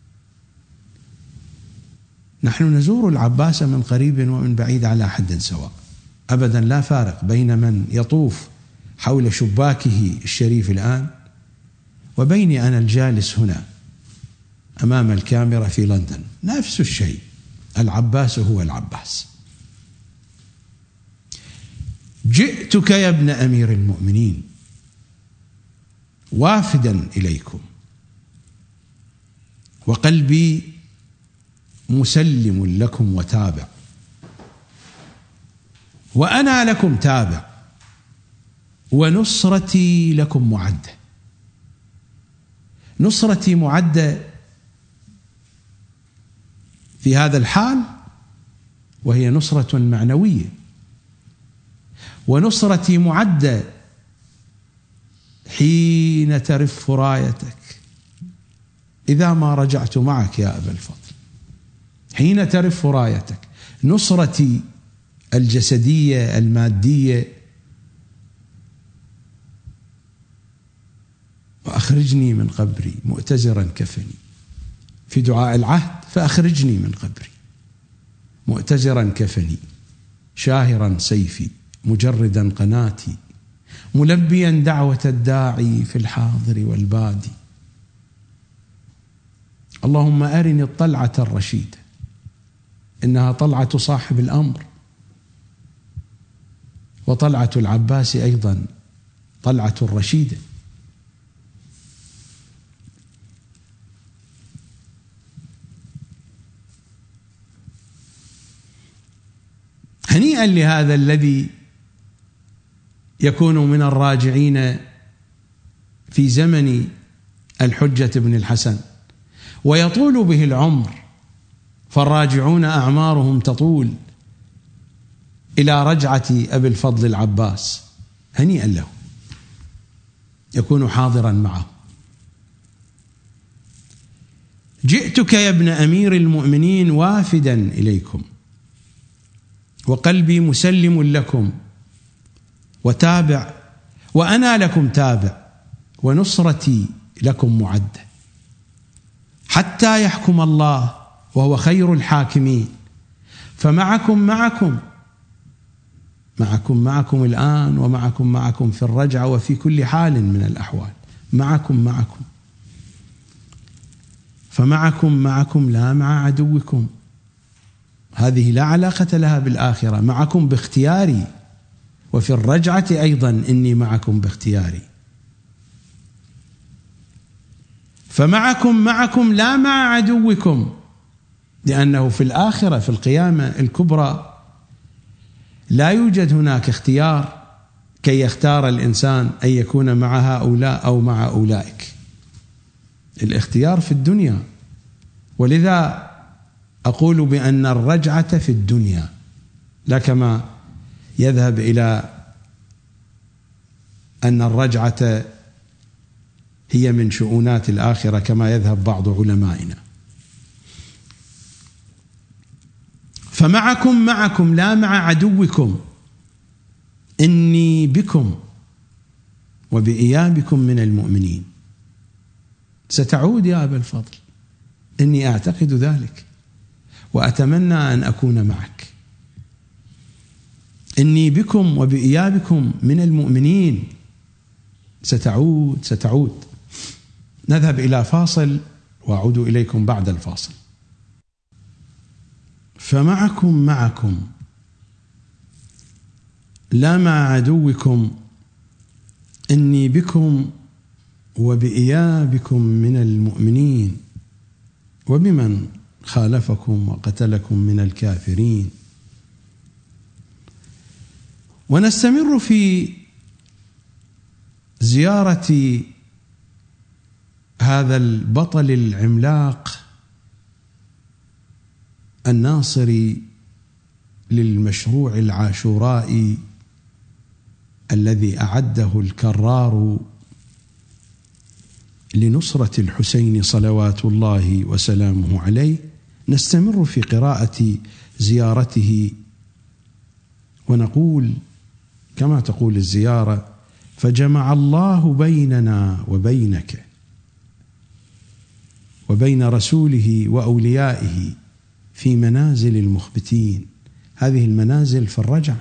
نحن نزور العباس من قريب ومن بعيد على حد سواء، أبدا لا فارق بين من يطوف حول شباكه الشريف الآن وبيني أنا الجالس هنا أمام الكاميرا في لندن، نفس الشيء، العباس هو العباس. جئتك يا ابن أمير المؤمنين وافدا إليكم، وقلبي مسلم لكم وتابع، وأنا لكم تابع، ونصرتي لكم معدة. نصرتي معدة في هذا الحال، وهي نصرة معنوية، ونصرتي معدة حين ترف رايتك، إذا ما رجعت معك يا أبا الفضل، حين ترف رايتك. نصرتي الجسدية المادية، وأخرجني من قبري مؤتزرا كفني، في دعاء العهد فأخرجني من قبري مؤتزرا كفني، شاهرا سيفي، مجردا قناتي، ملبيا دعوة الداعي في الحاضر والبادي. اللهم أرني الطلعة الرشيدة، إنها طلعة صاحب الأمر، وطلعة العباس أيضا طلعة رشيدة. هنيئا لهذا الذي يكون من الراجعين في زمن الحجة بن الحسن ويطول به العمر، فالراجعون أعمارهم تطول إلى رجعة أبي الفضل العباس. هنيئا له، يكون حاضرا معه. جئتك يا ابن أمير المؤمنين وافدا إليكم، وقلبي مسلم لكم وتابع، وأنا لكم تابع، ونصرتي لكم معدة، حتى يحكم الله وهو خير الحاكمين. فمعكم معكم معكم معكم الآن، ومعكم معكم في الرجعة، وفي كل حال من الأحوال معكم معكم. فمعكم معكم لا مع عدوكم، هذه لا علاقة لها بالآخرة، معكم باختياري، وفي الرجعة أيضا إني معكم باختياري. فمعكم معكم لا مع عدوكم، لأنه في الآخرة في القيامة الكبرى لا يوجد هناك اختيار كي يختار الإنسان أن يكون مع هؤلاء أو مع أولئك. الاختيار في الدنيا، ولذا أقول بأن الرجعة في الدنيا، لا كما يذهب إلى أن الرجعة هي من شؤونات الآخرة كما يذهب بعض علمائنا. فمعكم معكم لا مع عدوكم، إني بكم وبإيابكم من المؤمنين. ستعود يا أبا الفضل، إني أعتقد ذلك، وأتمنى أن أكون معك. إني بكم وبإيابكم من المؤمنين. ستعود ستعود. نذهب إلى فاصل وأعود إليكم بعد الفاصل. فمعكم معكم لا مع عدوكم، إني بكم وبإيابكم من المؤمنين وبمن خالفكم وقتلكم من الكافرين. ونستمر في زيارة هذا البطل العملاق الناصري للمشروع العاشورائي الذي أعده الكرار لنصرة الحسين صلوات الله وسلامه عليه. نستمر في قراءة زيارته ونقول كما تقول الزيارة: فجمع الله بيننا وبينك وبين رسوله وأوليائه في منازل المخبتين. هذه المنازل في الرجع.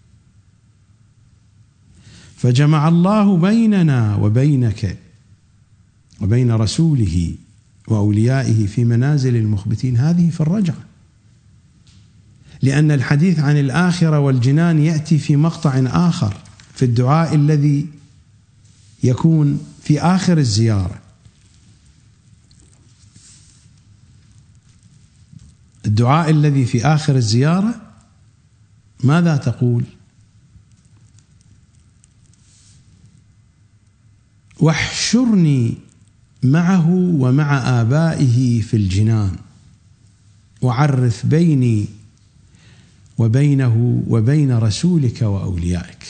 فجمع الله بيننا وبينك وبين رسوله وأوليائه في منازل المخبتين. هذه في الرجع، لأن الحديث عن الآخرة والجنان يأتي في مقطع آخر، في الدعاء الذي يكون في آخر الزيارة. الدعاء الذي في آخر الزيارة ماذا تقول؟ واحشرني معه ومع آبائه في الجنان وعرف بيني وبينه وبين رسولك وأوليائك.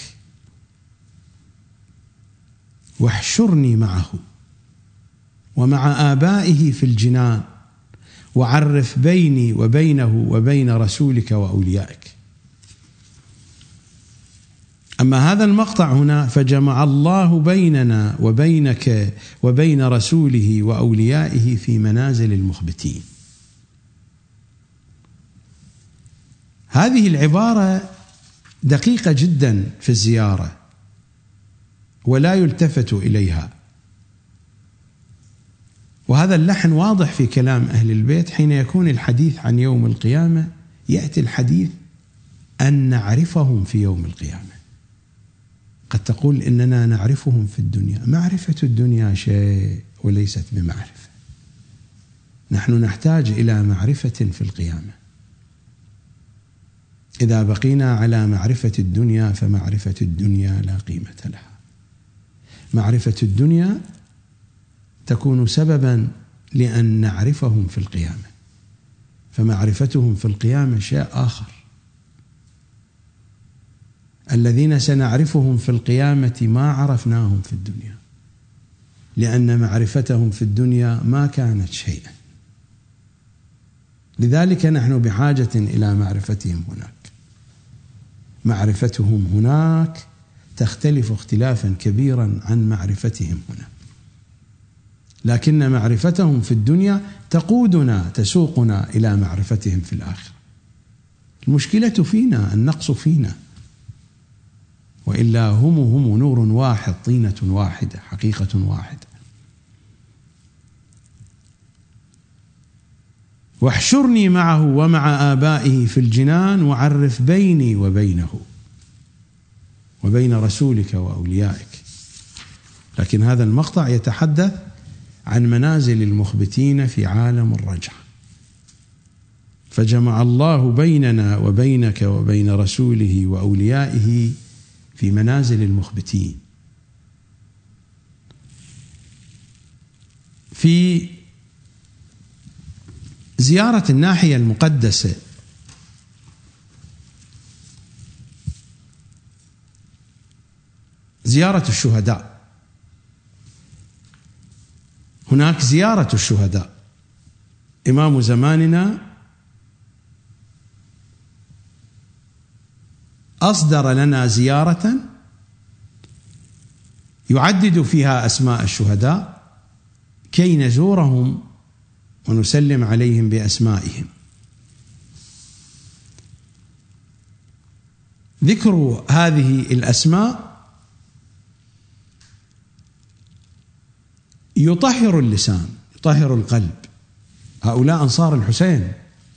واحشرني معه ومع آبائه في الجنان وعرف بيني وبينه وبين رسولك وأوليائك. أما هذا المقطع هنا: فجمع الله بيننا وبينك وبين رسوله وأوليائه في منازل المخبتين. هذه العبارة دقيقة جدا في الزيارة ولا يلتفت إليها، وهذا اللحن واضح في كلام أهل البيت. حين يكون الحديث عن يوم القيامة يأتي الحديث أن نعرفهم في يوم القيامة. قد تقول إننا نعرفهم في الدنيا. معرفة الدنيا شيء وليست بمعرفة. نحن نحتاج إلى معرفة في القيامة. إذا بقينا على معرفة الدنيا فمعرفة الدنيا لا قيمة لها. معرفة الدنيا تكون سببا لأن نعرفهم في القيامة، فمعرفتهم في القيامة شيء آخر. الذين سنعرفهم في القيامة ما عرفناهم في الدنيا، لأن معرفتهم في الدنيا ما كانت شيئا. لذلك نحن بحاجة إلى معرفتهم هناك. معرفتهم هناك تختلف اختلافا كبيرا عن معرفتهم هنا، لكن معرفتهم في الدنيا تقودنا تسوقنا إلى معرفتهم في الآخرة. المشكلة فينا، النقص فينا، وإلا هم هم نور واحد، طينة واحدة، حقيقة واحدة. واحشرني معه ومع آبائه في الجنان وعرف بيني وبينه وبين رسولك وأوليائك. لكن هذا المقطع يتحدث عن منازل المخبتين في عالم الرجعة. فجمع الله بيننا وبينك وبين رسوله وأوليائه في منازل المخبتين. في زيارة الناحية المقدسة زيارة الشهداء، هناك زيارة الشهداء. إمام زماننا أصدر لنا زيارة يعدد فيها أسماء الشهداء كي نزورهم ونسلم عليهم بأسمائهم. ذكر هذه الأسماء يطهر اللسان، يطهر القلب. هؤلاء أنصار الحسين.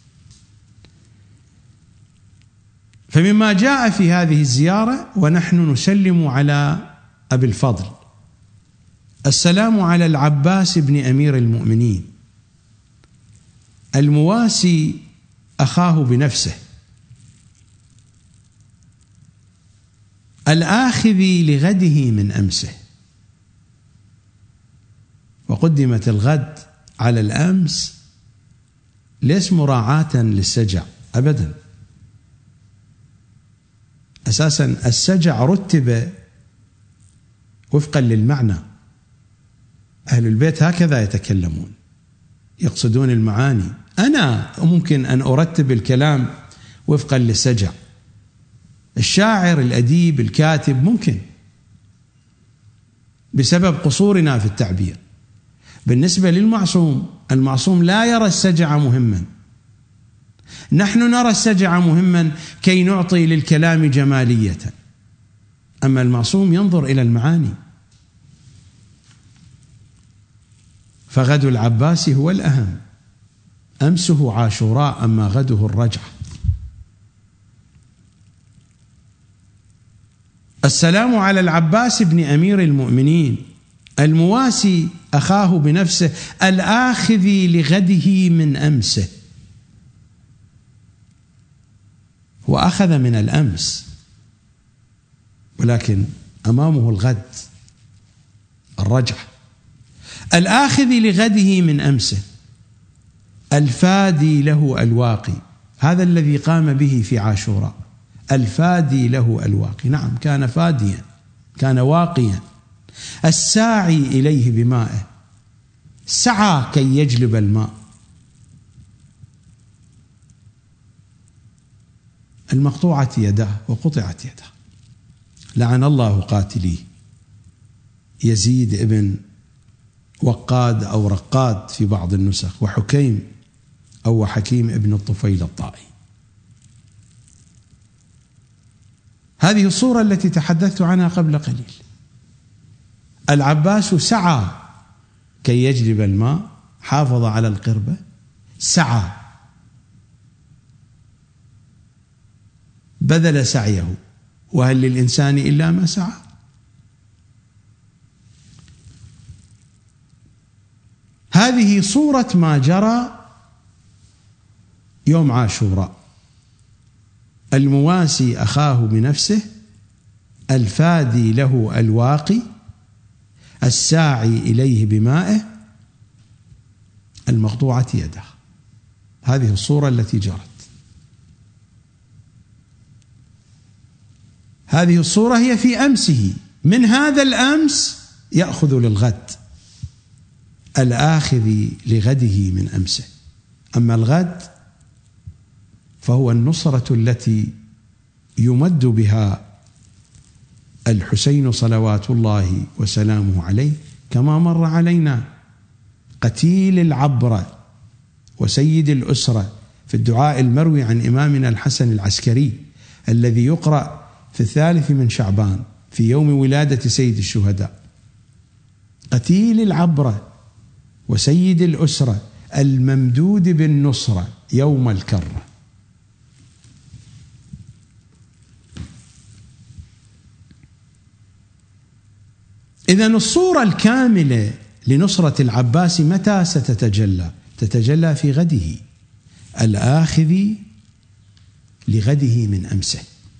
فمما جاء في هذه الزيارة: ونحن نسلم على أبي الفضل، السلام على العباس بن أمير المؤمنين المواسي أخاه بنفسه الآخذ لغده من أمسه. وقدمت الغد على الأمس ليس مراعاة للسجع أبدا. أساسا السجع رتب وفقا للمعنى. أهل البيت هكذا يتكلمون، يقصدون المعاني. أنا ممكن أن أرتب الكلام وفقا للسجع، الشاعر الأديب الكاتب ممكن بسبب قصورنا في التعبير. بالنسبة للمعصوم، المعصوم لا يرى السجع مهما، نحن نرى السجع مهما كي نعطي للكلام جمالية، أما المعصوم ينظر إلى المعاني. فغد العباس هو الأهم، أمسه عاشوراء أما غده الرجعة. السلام على العباس بن أمير المؤمنين المواسي أخاه بنفسه الآخذ لغده من أمسه. وأخذ من الأمس، ولكن أمامه الغد الرجعة. الآخذ لغده من أمسه الفادي له الواقي، هذا الذي قام به في عاشوراء. الفادي له الواقي، نعم كان فاديا، كان واقيا. الساعي إليه بمائه، سعى كي يجلب الماء. المقطوعة يداه وقطعت يده. لعن الله قاتليه يزيد ابن وقاد أو رقاد في بعض النسخ، وحكيم أو حكيم ابن الطفيل الطائي. هذه الصورة التي تحدثت عنها قبل قليل. العباس سعى كي يجلب الماء، حافظ على القربة، سعى، بذل سعيه. وهل للإنسان إلا ما سعى؟ هذه صورة ما جرى يوم عاشوراء. المواسي أخاه بنفسه الفادي له الواقي الساعي إليه بمائه المقطوعة يده. هذه الصورة التي جرت. هذه الصورة هي في أمسه، من هذا الأمس يأخذ للغد، الآخذ لغده من أمسه. أما الغد فهو النصرة التي يمد بها الحسين صلوات الله وسلامه عليه، كما مر علينا قتيل العبرة وسيد الأسرة في الدعاء المروي عن إمامنا الحسن العسكري الذي يقرأ في الثالث من شعبان في يوم ولادة سيد الشهداء. قتيل العبرة وسيد الأسرة الممدود بالنصرة يوم الكرة. إذن الصورة الكاملة لنصرة العباس متى ستتجلى؟ تتجلى في غده، الآخذ لغده من أمسه.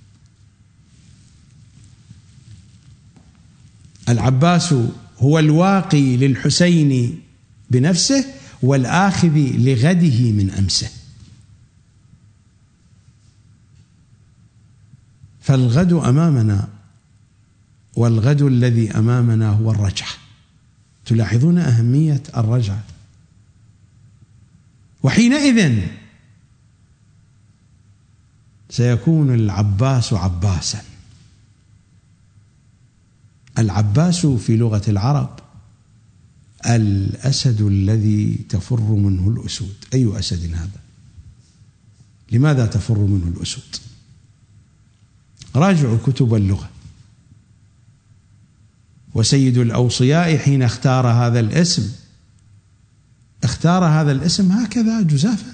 العباس هو الواقي للحسين بنفسه والآخذ لغده من أمسه. فالغد أمامنا، والغد الذي أمامنا هو الرجعة. تلاحظون أهمية الرجعة. وحينئذ سيكون العباس عباسا. العباس في لغة العرب الأسد الذي تفر منه الأسود. أي أسد هذا؟ لماذا تفر منه الأسود؟ راجعوا كتب اللغة. وسيد الأوصياء حين اختار هذا الاسم اختار هذا الاسم هكذا جزافا.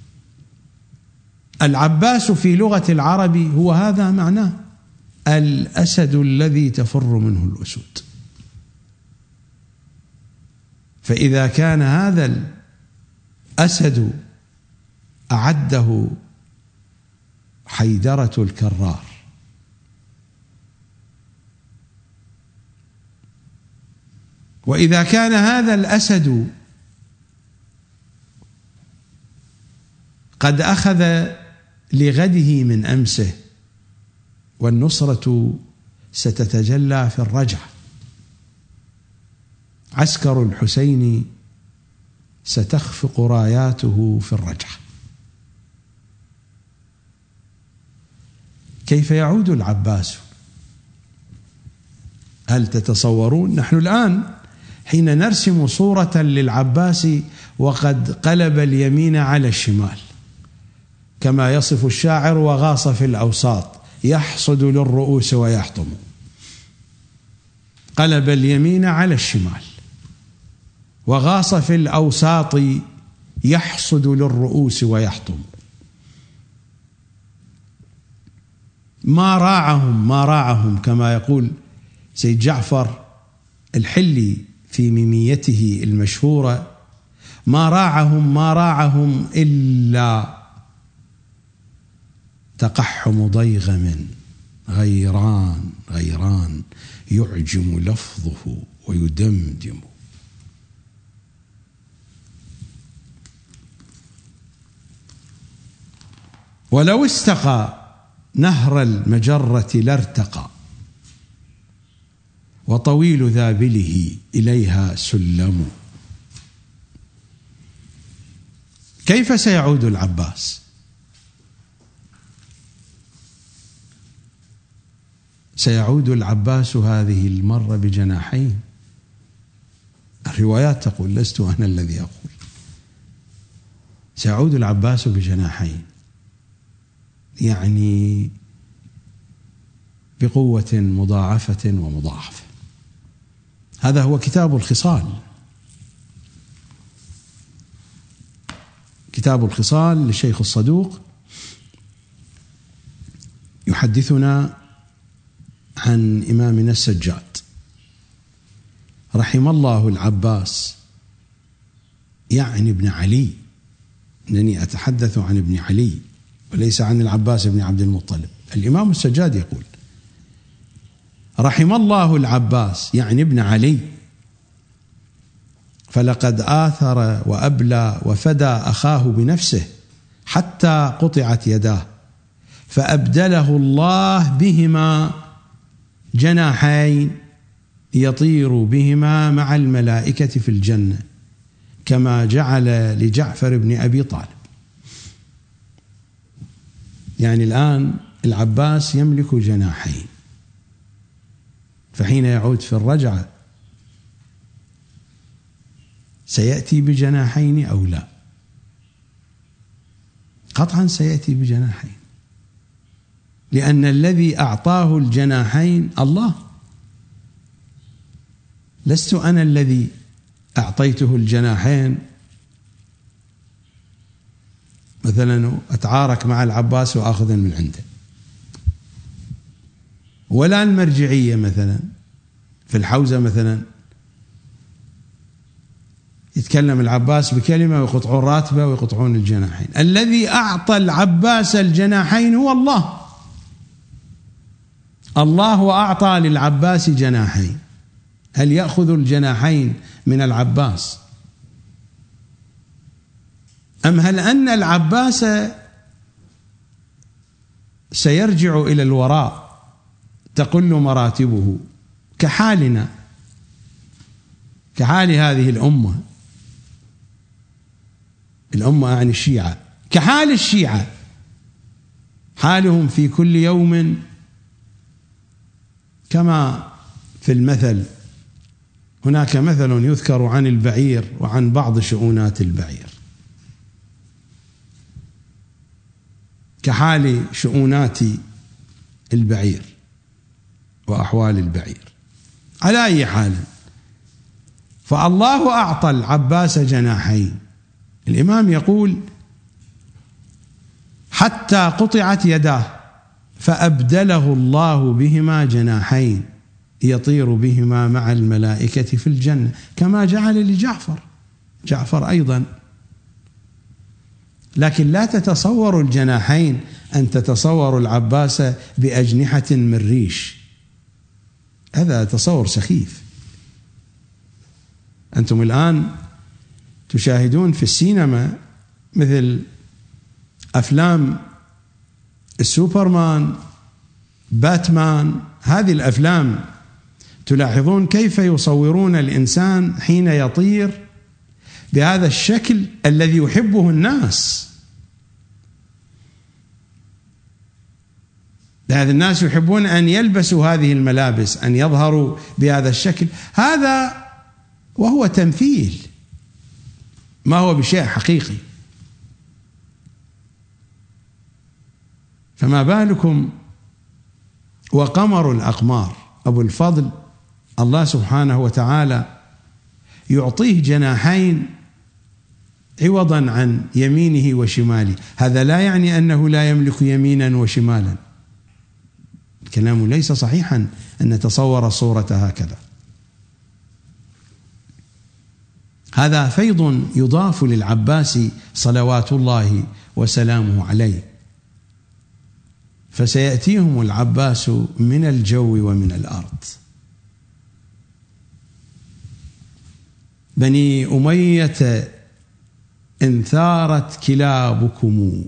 العباس في لغة العرب هو هذا معناه، الأسد الذي تفر منه الأسود. فإذا كان هذا الأسد أعده حيدرة الكرار، وإذا كان هذا الأسد قد أخذ لغده من أمسه، والنصرة ستتجلى في الرجعة. عسكر الحسين ستخفق راياته في الرجعة. كيف يعود العباس؟ هل تتصورون؟ نحن الآن حين نرسم صورة للعباس وقد قلب اليمين على الشمال، كما يصف الشاعر: وغاص في الأوساط يحصد للرؤوس ويحطم. قلب اليمين على الشمال، وغاص في الأوساط يحصد للرؤوس ويحطم. ما راعهم ما راعهم كما يقول سيد جعفر الحلي في ميميته المشهورة: ما راعهم ما راعهم إلا تقحم ضيغم غيران غيران يعجم لفظه ويدمدم. ولو استقى نهر المجرة لارتقى، وطويل ذابله إليها سلم. كيف سيعود العباس؟ سيعود العباس هذه المرة بجناحين. الروايات تقول، لست أنا الذي أقول، سيعود العباس بجناحين، يعني بقوة مضاعفة ومضاعفة. هذا هو كتاب الخصال. كتاب الخصال للشيخ الصدوق يحدثنا عن إمامنا السجاد: رحم الله العباس، يعني ابن علي، إنني أتحدث عن ابن علي وليس عن العباس بن عبد المطلب. الإمام السجاد يقول: رحم الله العباس، يعني ابن علي، فلقد آثر وأبلى وفدى أخاه بنفسه حتى قطعت يداه، فأبدله الله بهما جناحين يطير بهما مع الملائكة في الجنة، كما جعل لجعفر بن أبي طالب. يعني الآن العباس يملك جناحين، فحين يعود في الرجعة سيأتي بجناحين أو لا؟ قطعا سيأتي بجناحين، لأن الذي أعطاه الجناحين الله، لست أنا الذي أعطيته الجناحين. مثلا أتعارك مع العباس وأخذا من عنده، ولا المرجعية مثلا في الحوزة مثلا يتكلم العباس بكلمة ويقطعون راتبه ويقطعون الجناحين. الذي أعطى العباس الجناحين هو الله. الله أعطى للعباس جناحين. هل يأخذ الجناحين من العباس؟ أم هل أن العباس سيرجع إلى الوراء تقل مراتبه كحالنا، كحال هذه الأمة، الأمة عن الشيعة، كحال الشيعة، حالهم في كل يوم كما في المثل. هناك مثل يذكر عن البعير وعن بعض شؤونات البعير، كحال شؤونات البعير وأحوال البعير. على أي حال، فالله أعطى العباس جناحين. الإمام يقول: حتى قطعت يداه فأبدله الله بهما جناحين يطير بهما مع الملائكة في الجنة، كما جعل لجعفر. جعفر أيضا، لكن لا تتصور الجناحين أن تتصور العباس بأجنحة من ريش، هذا تصور سخيف. أنتم الآن تشاهدون في السينما مثل أفلام السوبرمان، باتمان، هذه الأفلام تلاحظون كيف يصورون الإنسان حين يطير بهذا الشكل الذي يحبه الناس. هذا الناس يحبون أن يلبسوا هذه الملابس، أن يظهروا بهذا الشكل، هذا وهو تمثيل، ما هو بشيء حقيقي. فما بالكم وقمر الأقمار أبو الفضل، الله سبحانه وتعالى يعطيه جناحين عوضا عن يمينه وشماله. هذا لا يعني أنه لا يملك يمينا وشمالا، الكلام ليس صحيحا أن نتصور صورة هكذا. هذا فيض يضاف للعباس صلوات الله وسلامه عليه، فسيأتيهم العباس من الجو ومن الأرض. بني أمية إن ثارت كلابكم،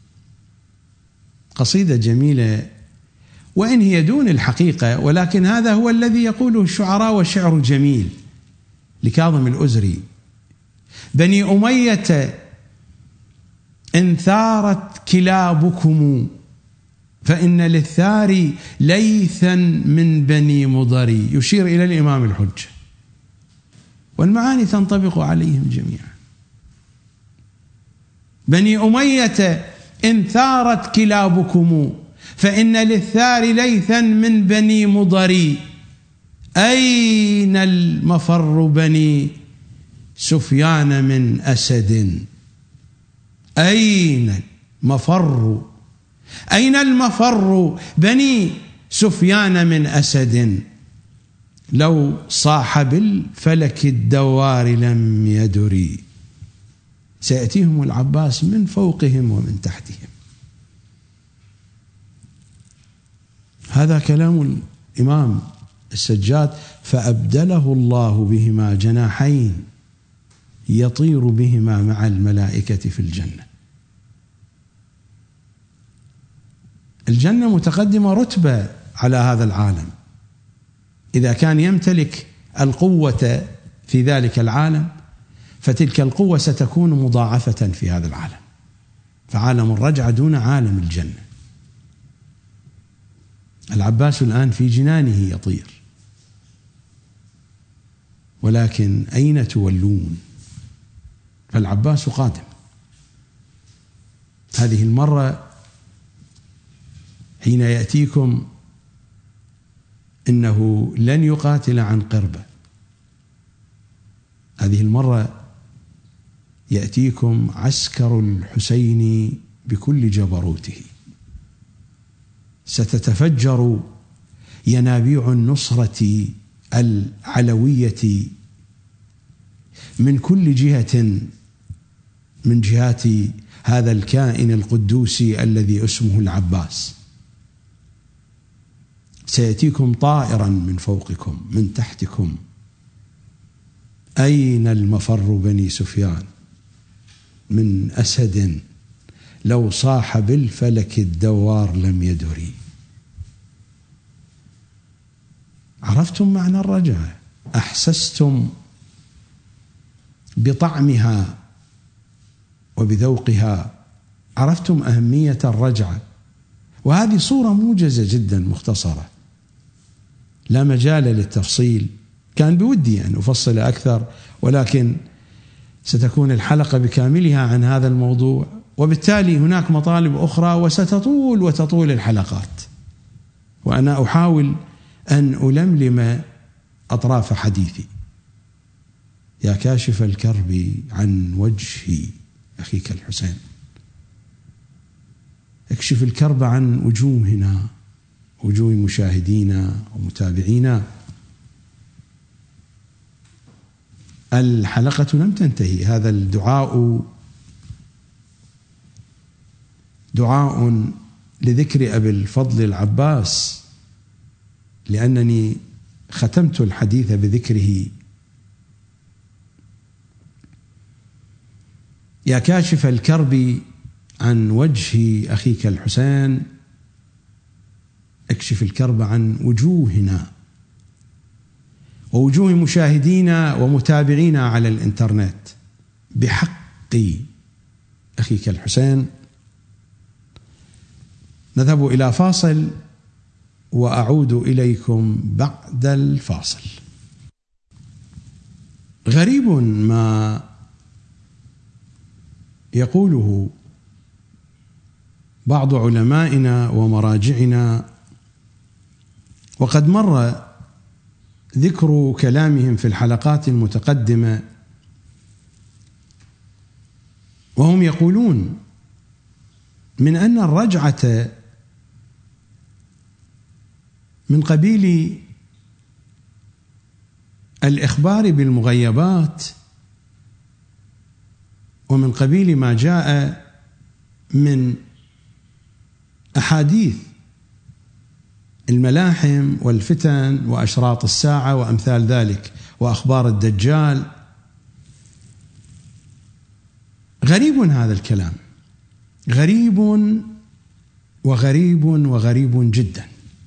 قصيدة جميلة وإن هي دون الحقيقة، ولكن هذا هو الذي يقوله الشعراء، والشعر جميل لكاظم الأزري. بني أمية إن ثارت كلابكم فإن للثار ليثا من بني مضري، يشير إلى الإمام الحجة، والمعاني تنطبق عليهم جميعا. بني أمية إن ثارت كلابكم فإن للثار ليثا من بني مضري، أين المفر بني سفيان من أسد، أين المفر أين المفر بني سفيان من أسد، لو صاح بالفلك الدوار لم يدري. سيأتيهم العباس من فوقهم ومن تحتهم. هذا كلام الإمام السجاد: فأبدله الله بهما جناحين يطير بهما مع الملائكة في الجنة. الجنة متقدمة رتبة على هذا العالم، إذا كان يمتلك القوة في ذلك العالم فتلك القوة ستكون مضاعفة في هذا العالم، فعالم الرجعة دون عالم الجنة. العباس الآن في جنانه يطير، ولكن أين تولون؟ فالعباس قادم. هذه المرة حين يأتيكم إنه لن يقاتل عن قربة، هذه المرة يأتيكم عسكر الحسين بكل جبروته، ستتفجر ينابيع النصرة العلوية من كل جهة من جهات هذا الكائن القدوسي الذي اسمه العباس. سيأتيكم طائرا من فوقكم من تحتكم، أين المفر بني سفيان من أسد، لو صاح بالفلك الدوار لم يدري. عرفتم معنى الرجعة؟ أحسستم بطعمها وبذوقها، عرفتم أهمية الرجعة. وهذه صورة موجزة جدا مختصرة، لا مجال للتفصيل، كان بودي أن أفصل أكثر، ولكن ستكون الحلقة بكاملها عن هذا الموضوع، وبالتالي هناك مطالب أخرى وستطول وتطول الحلقات. وأنا أحاول أن ألملم أطراف حديثي. يا كاشف الكرب عن وجه أخيك الحسين، اكشف الكرب عن وجوهنا، وجوه مشاهدينا ومتابعينا. الحلقة لم تنتهي، هذا الدعاء دعاء لذكر أبي الفضل العباس، لأنني ختمت الحديث بذكره. يا كاشف الكرب عن وجه أخيك الحسين، اكشف الكرب عن وجوهنا ووجوه مشاهدينا ومتابعينا على الإنترنت بحق أخيك الحسين. نذهب إلى فاصل وأعود إليكم بعد الفاصل. غريب ما يقوله بعض علمائنا ومراجعنا، وقد مر ذكر كلامهم في الحلقات المتقدمة، وهم يقولون من أن الرجعة من قبيل الإخبار بالمغيبات ومن قبيل ما جاء من أحاديث الملاحم والفتن وأشراط الساعة وأمثال ذلك وأخبار الدجال. غريب هذا الكلام، غريب وغريب وغريب جدا.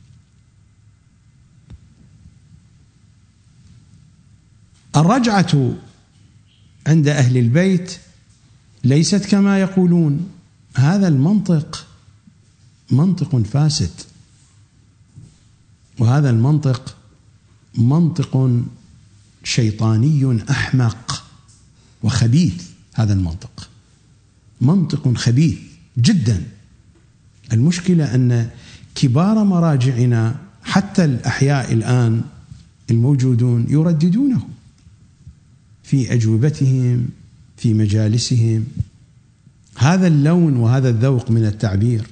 الرجعة عند أهل البيت ليست كما يقولون. هذا المنطق منطق فاسد، وهذا المنطق منطق شيطاني أحمق وخبيث. هذا المنطق منطق خبيث جدا. المشكلة أن كبار مراجعنا حتى الأحياء الآن الموجودون يرددونه في أجوبتهم في مجالسهم. هذا اللون وهذا الذوق من التعبير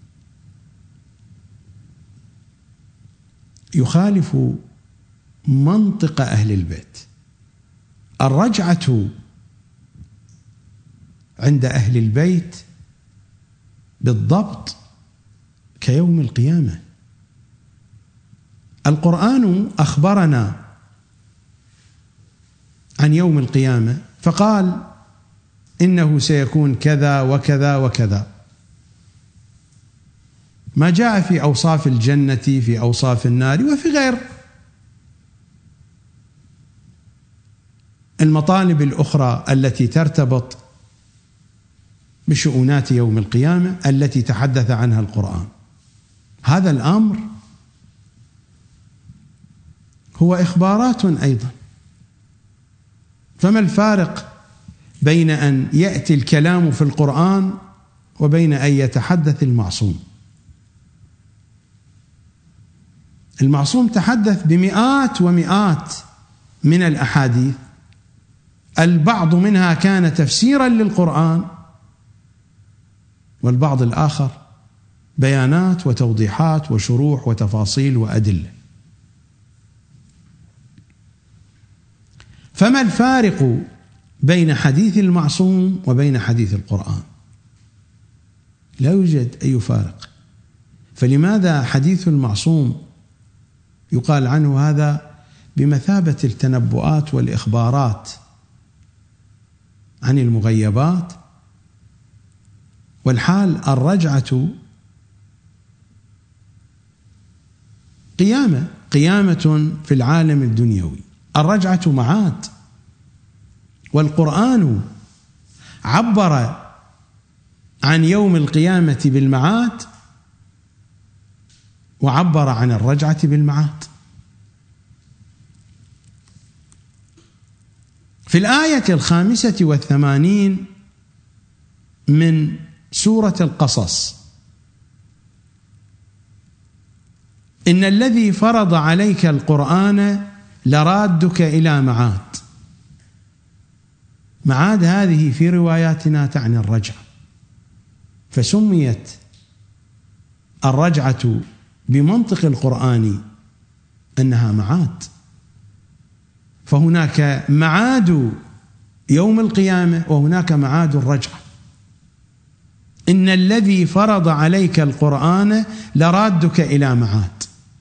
يخالف منطق أهل البيت. الرجعة عند أهل البيت بالضبط كيوم القيامة. القرآن أخبرنا عن يوم القيامة فقال إنه سيكون كذا وكذا وكذا. ما جاء في أوصاف الجنة في أوصاف النار وفي غير المطالب الأخرى التي ترتبط بشؤونات يوم القيامة التي تحدث عنها القرآن. هذا الأمر هو إخبارات أيضا. فما الفارق بين أن يأتي الكلام في القرآن وبين أن يتحدث المعصوم؟ المعصوم تحدث بمئات ومئات من الأحاديث، البعض منها كان تفسيرا للقرآن، والبعض الآخر بيانات وتوضيحات وشروح وتفاصيل وأدلة. فما الفارق بين حديث المعصوم وبين حديث القرآن؟ لا يوجد أي فارق. فلماذا حديث المعصوم يقال عنه هذا بمثابة التنبؤات والإخبارات عن المغيبات، والحال الرجعة قيامة قيامة في العالم الدنيوي. الرجعة معاد، والقرآن عبر عن يوم القيامة بالمعاد وعبر عن الرجعة بالمعاد. في الآية الخامسة والثمانين من سورة القصص إن الذي فرض عليك القرآن لرادك إلى معاد. معاد هذه في رواياتنا تعني الرجعة، فسميت الرجعة بمنطق القرآن أنها معاد. فهناك معاد يوم القيامة وهناك معاد الرجعة. إن الذي فرض عليك القرآن لرادك إلى معاد.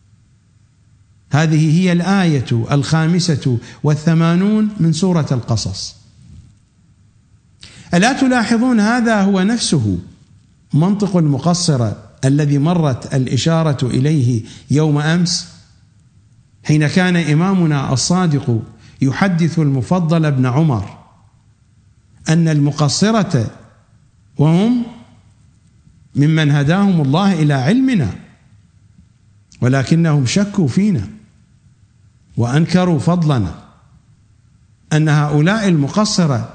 هذه هي الآية الخامسة والثمانون من سورة القصص. ألا تلاحظون هذا هو نفسه منطق المقصرة الذي مرت الإشارة إليه يوم أمس، حين كان إمامنا الصادق يحدث المفضل بن عمر أن المقصرة وهم ممن هداهم الله إلى علمنا ولكنهم شكوا فينا وأنكروا فضلنا، أن هؤلاء المقصرة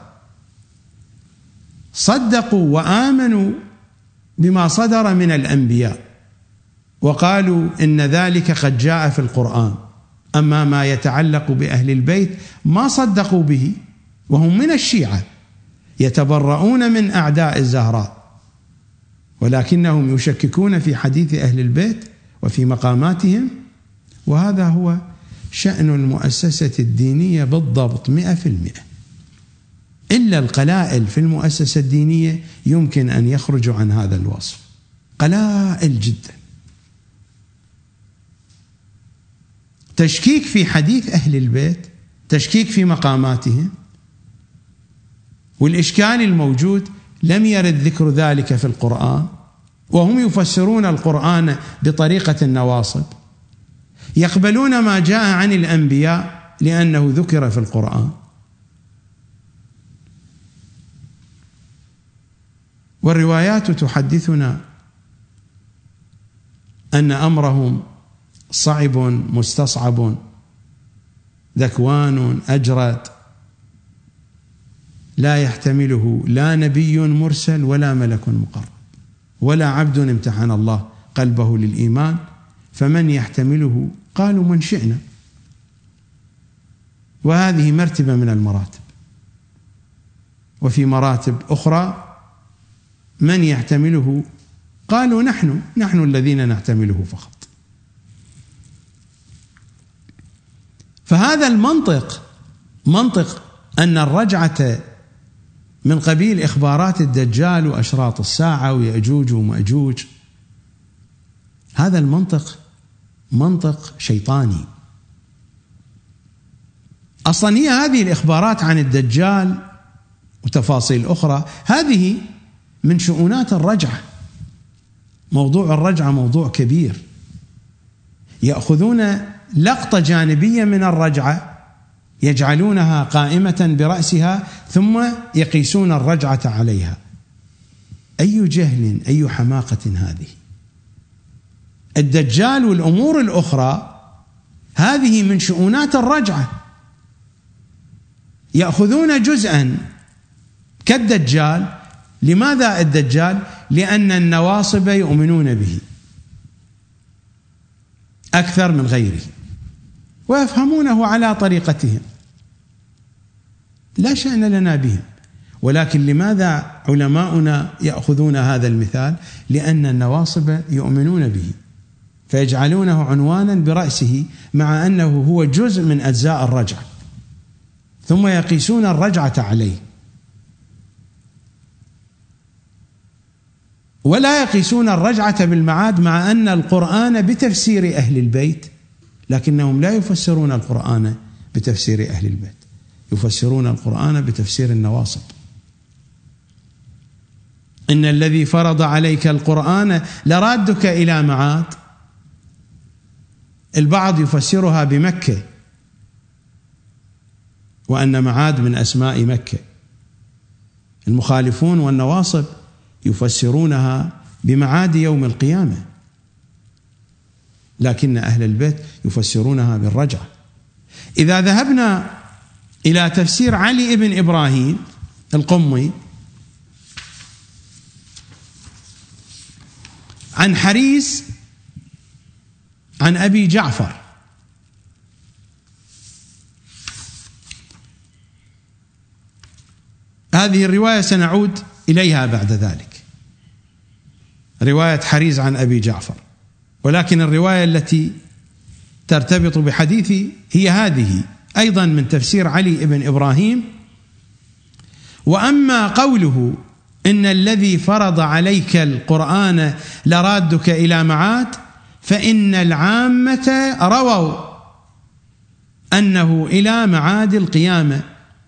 صدقوا وآمنوا بما صدر من الأنبياء وقالوا إن ذلك قد جاء في القرآن، أما ما يتعلق بأهل البيت ما صدقوا به، وهم من الشيعة يتبرؤون من أعداء الزهراء، ولكنهم يشككون في حديث أهل البيت وفي مقاماتهم. وهذا هو شأن المؤسسة الدينية بالضبط مئة في المئة، إلا القلائل في المؤسسة الدينية يمكن أن يخرجوا عن هذا الوصف، قلائل جدا. تشكيك في حديث أهل البيت، تشكيك في مقاماتهم، والإشكال الموجود لم يرد ذكر ذلك في القرآن، وهم يفسرون القرآن بطريقة النواصب، يقبلون ما جاء عن الأنبياء لأنه ذكر في القرآن. والروايات تحدثنا أن أمرهم صعب مستصعب ذكوان أجرد لا يحتمله لا نبي مرسل ولا ملك مقرب ولا عبد امتحن الله قلبه للإيمان، فمن يحتمله؟ قالوا من شئنا. وهذه مرتبة من المراتب. وفي مراتب أخرى من يحتمله؟ قالوا نحن نحن الذين نحتمله فقط. فهذا المنطق، منطق أن الرجعة من قبيل إخبارات الدجال وأشراط الساعة ويأجوج ومأجوج، هذا المنطق منطق شيطاني. أصلا هي هذه الإخبارات عن الدجال وتفاصيل أخرى هذه من شؤونات الرجعة. موضوع الرجعة موضوع كبير، يأخذون لقطة جانبية من الرجعة يجعلونها قائمة برأسها ثم يقيسون الرجعة عليها. أي جهل، أي حماقة هذه! الدجال والأمور الأخرى هذه من شؤونات الرجعة، يأخذون جزءا كالدجال. لماذا الدجال؟ لأن النواصب يؤمنون به أكثر من غيره ويفهمونه على طريقتهم، لا شأن لنا بهم. ولكن لماذا علماؤنا يأخذون هذا المثال؟ لأن النواصب يؤمنون به فيجعلونه عنوانا برأسه مع أنه هو جزء من أجزاء الرجعة، ثم يقيسون الرجعة عليه ولا يقيسون الرجعة بالمعاد، مع أن القرآن بتفسير أهل البيت، لكنهم لا يفسرون القرآن بتفسير أهل البيت، يفسرون القرآن بتفسير النواصب. إن الذي فرض عليك القرآن لرادك إلى معاد. البعض يفسرها بمكة، وأن معاد من أسماء مكة. المخالفون والنواصب يفسرونها بمعاد يوم القيامة، لكن أهل البيت يفسرونها بالرجعة. إذا ذهبنا إلى تفسير علي بن إبراهيم القمي عن حريس عن أبي جعفر هذه الرواية سنعود إليها بعد ذلك، رواية حريز عن أبي جعفر، ولكن الرواية التي ترتبط بحديثي هي هذه أيضا من تفسير علي بن إبراهيم: وأما قوله إن الذي فرض عليك القرآن لرادك إلى معاد فإن العامة رووا أنه إلى معاد القيامة،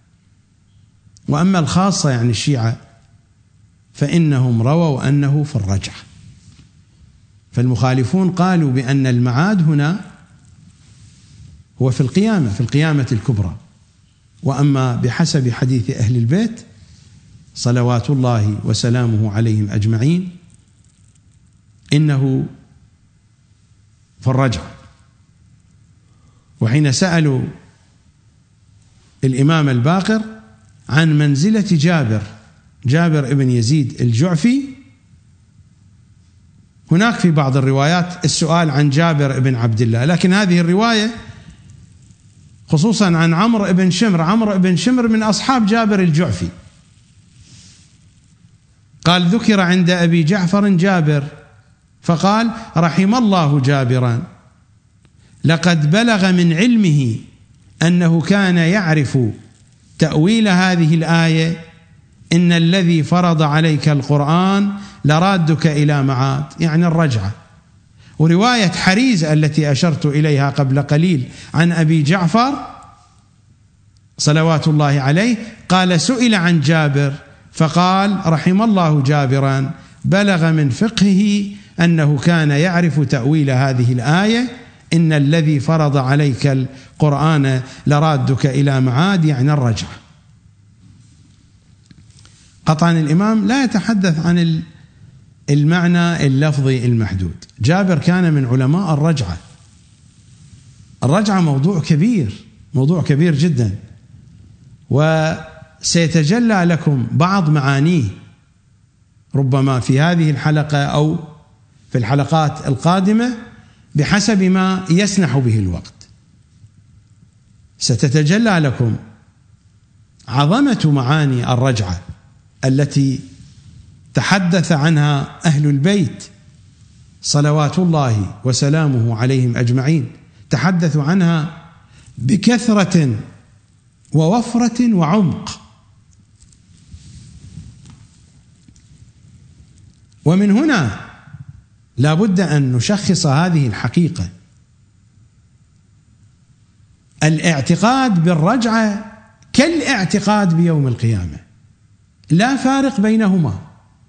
وأما الخاصة يعني الشيعة فإنهم رووا أنه في الرجعة. فالمخالفون قالوا بأن المعاد هنا هو في القيامة، في القيامة الكبرى، وأما بحسب حديث أهل البيت صلوات الله وسلامه عليهم أجمعين إنه في الرجعة. وحين سألوا الإمام الباقر عن منزلة جابر جابر ابن يزيد الجعفي، هناك في بعض الروايات السؤال عن جابر ابن عبد الله، لكن هذه الرواية خصوصا عن عمرو ابن شمر عمرو ابن شمر من أصحاب جابر الجعفي، قال: ذكر عند أبي جعفر جابر فقال: رحم الله جابرا، لقد بلغ من علمه أنه كان يعرف تأويل هذه الآية إن الذي فرض عليك القرآن لرادك إلى معاد، يعني الرجعة. ورواية حريز التي أشرت إليها قبل قليل عن أبي جعفر صلوات الله عليه قال: سئل عن جابر فقال: رحم الله جابرا، بلغ من فقهه أنه كان يعرف تأويل هذه الآية إن الذي فرض عليك القرآن لرادك إلى معاد، يعني الرجعة. قطعا الإمام لا يتحدث عن المعنى اللفظي المحدود. جابر كان من علماء الرجعة. الرجعة موضوع كبير، موضوع كبير جدا، وسيتجلى لكم بعض معانيه ربما في هذه الحلقة أو في الحلقات القادمة بحسب ما يسنح به الوقت. ستتجلى لكم عظمة معاني الرجعة التي تحدث عنها أهل البيت صلوات الله وسلامه عليهم أجمعين، تحدثوا عنها بكثرة ووفرة وعمق. ومن هنا لا بد أن نشخص هذه الحقيقة: الاعتقاد بالرجعة كالاعتقاد بيوم القيامة، لا فارق بينهما.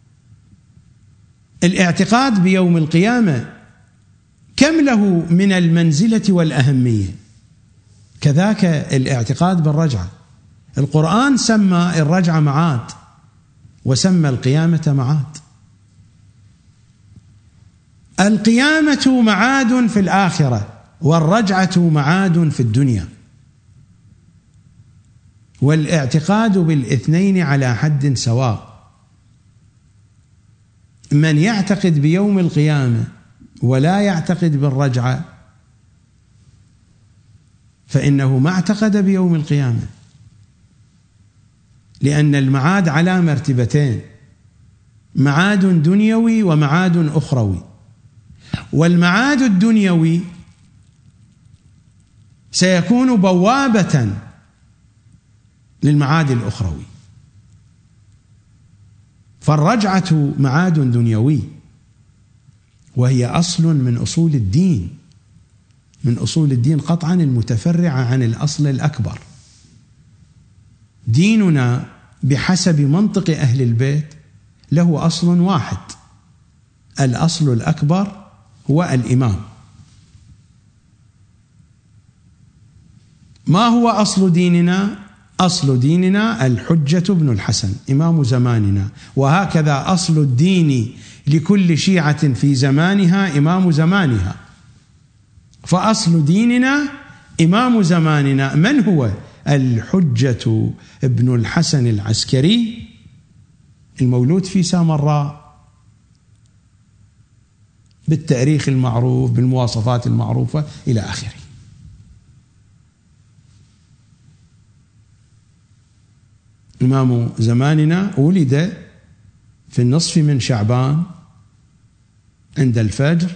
الاعتقاد بيوم القيامة كم له من المنزلة والأهمية، كذاك الاعتقاد بالرجعة. القرآن سمى الرجعة معاد وسمى القيامة معاد. القيامة معاد في الآخرة والرجعة معاد في الدنيا، والاعتقاد بالاثنين على حد سواء. من يعتقد بيوم القيامة ولا يعتقد بالرجعة فإنه ما اعتقد بيوم القيامة، لأن المعاد على مرتبتين: معاد دنيوي ومعاد أخروي. والمعاد الدنيوي سيكون بوابة للمعاد الأخروي، فالرجعة معاد دنيوي وهي أصل من أصول الدين، من أصول الدين قطعا المتفرعة عن الأصل الأكبر. ديننا بحسب منطق أهل البيت له أصل واحد، الأصل الأكبر هو الإمام. ما هو أصل ديننا؟ أصل ديننا الحجة بن الحسن إمام زماننا، وهكذا أصل الدين لكل شيعة في زمانها إمام زمانها. فأصل ديننا إمام زماننا من هو؟ الحجة ابن الحسن العسكري المولود في سامراء، بالتاريخ المعروف بالمواصفات المعروفة إلى آخره. إمام زماننا ولد في النصف من شعبان عند الفجر،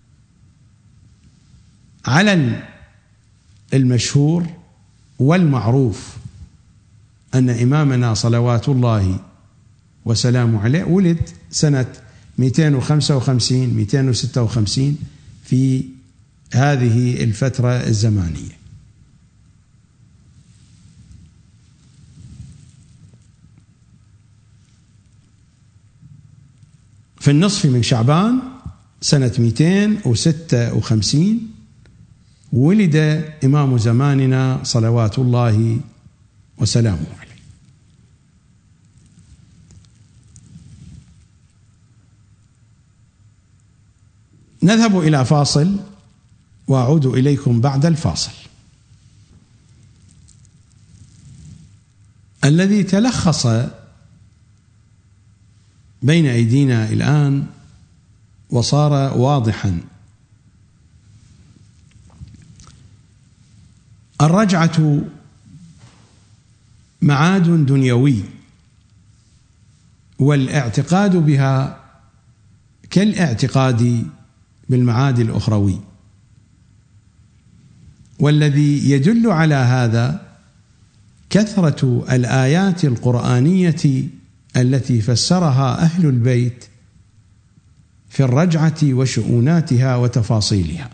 على المشهور والمعروف أن إمامنا صلوات الله وسلامه عليه ولد سنة مئتين وخمسة وخمسين مئتين وستة وخمسين في هذه الفترة الزمانية. في النصف من شعبان سنة مئتين وستة وخمسين ولد إمام زماننا صلوات الله وسلامه عليه. نذهب إلى فاصل وأعود إليكم بعد الفاصل. الذي تلخص بين أيدينا الآن وصار واضحا: الرجعة معاد دنيوي، والاعتقاد بها كالاعتقاد بالمعاد الأخروي. والذي يدل على هذا كثرة الآيات القرآنية التي فسرها أهل البيت في الرجعة وشؤوناتها وتفاصيلها،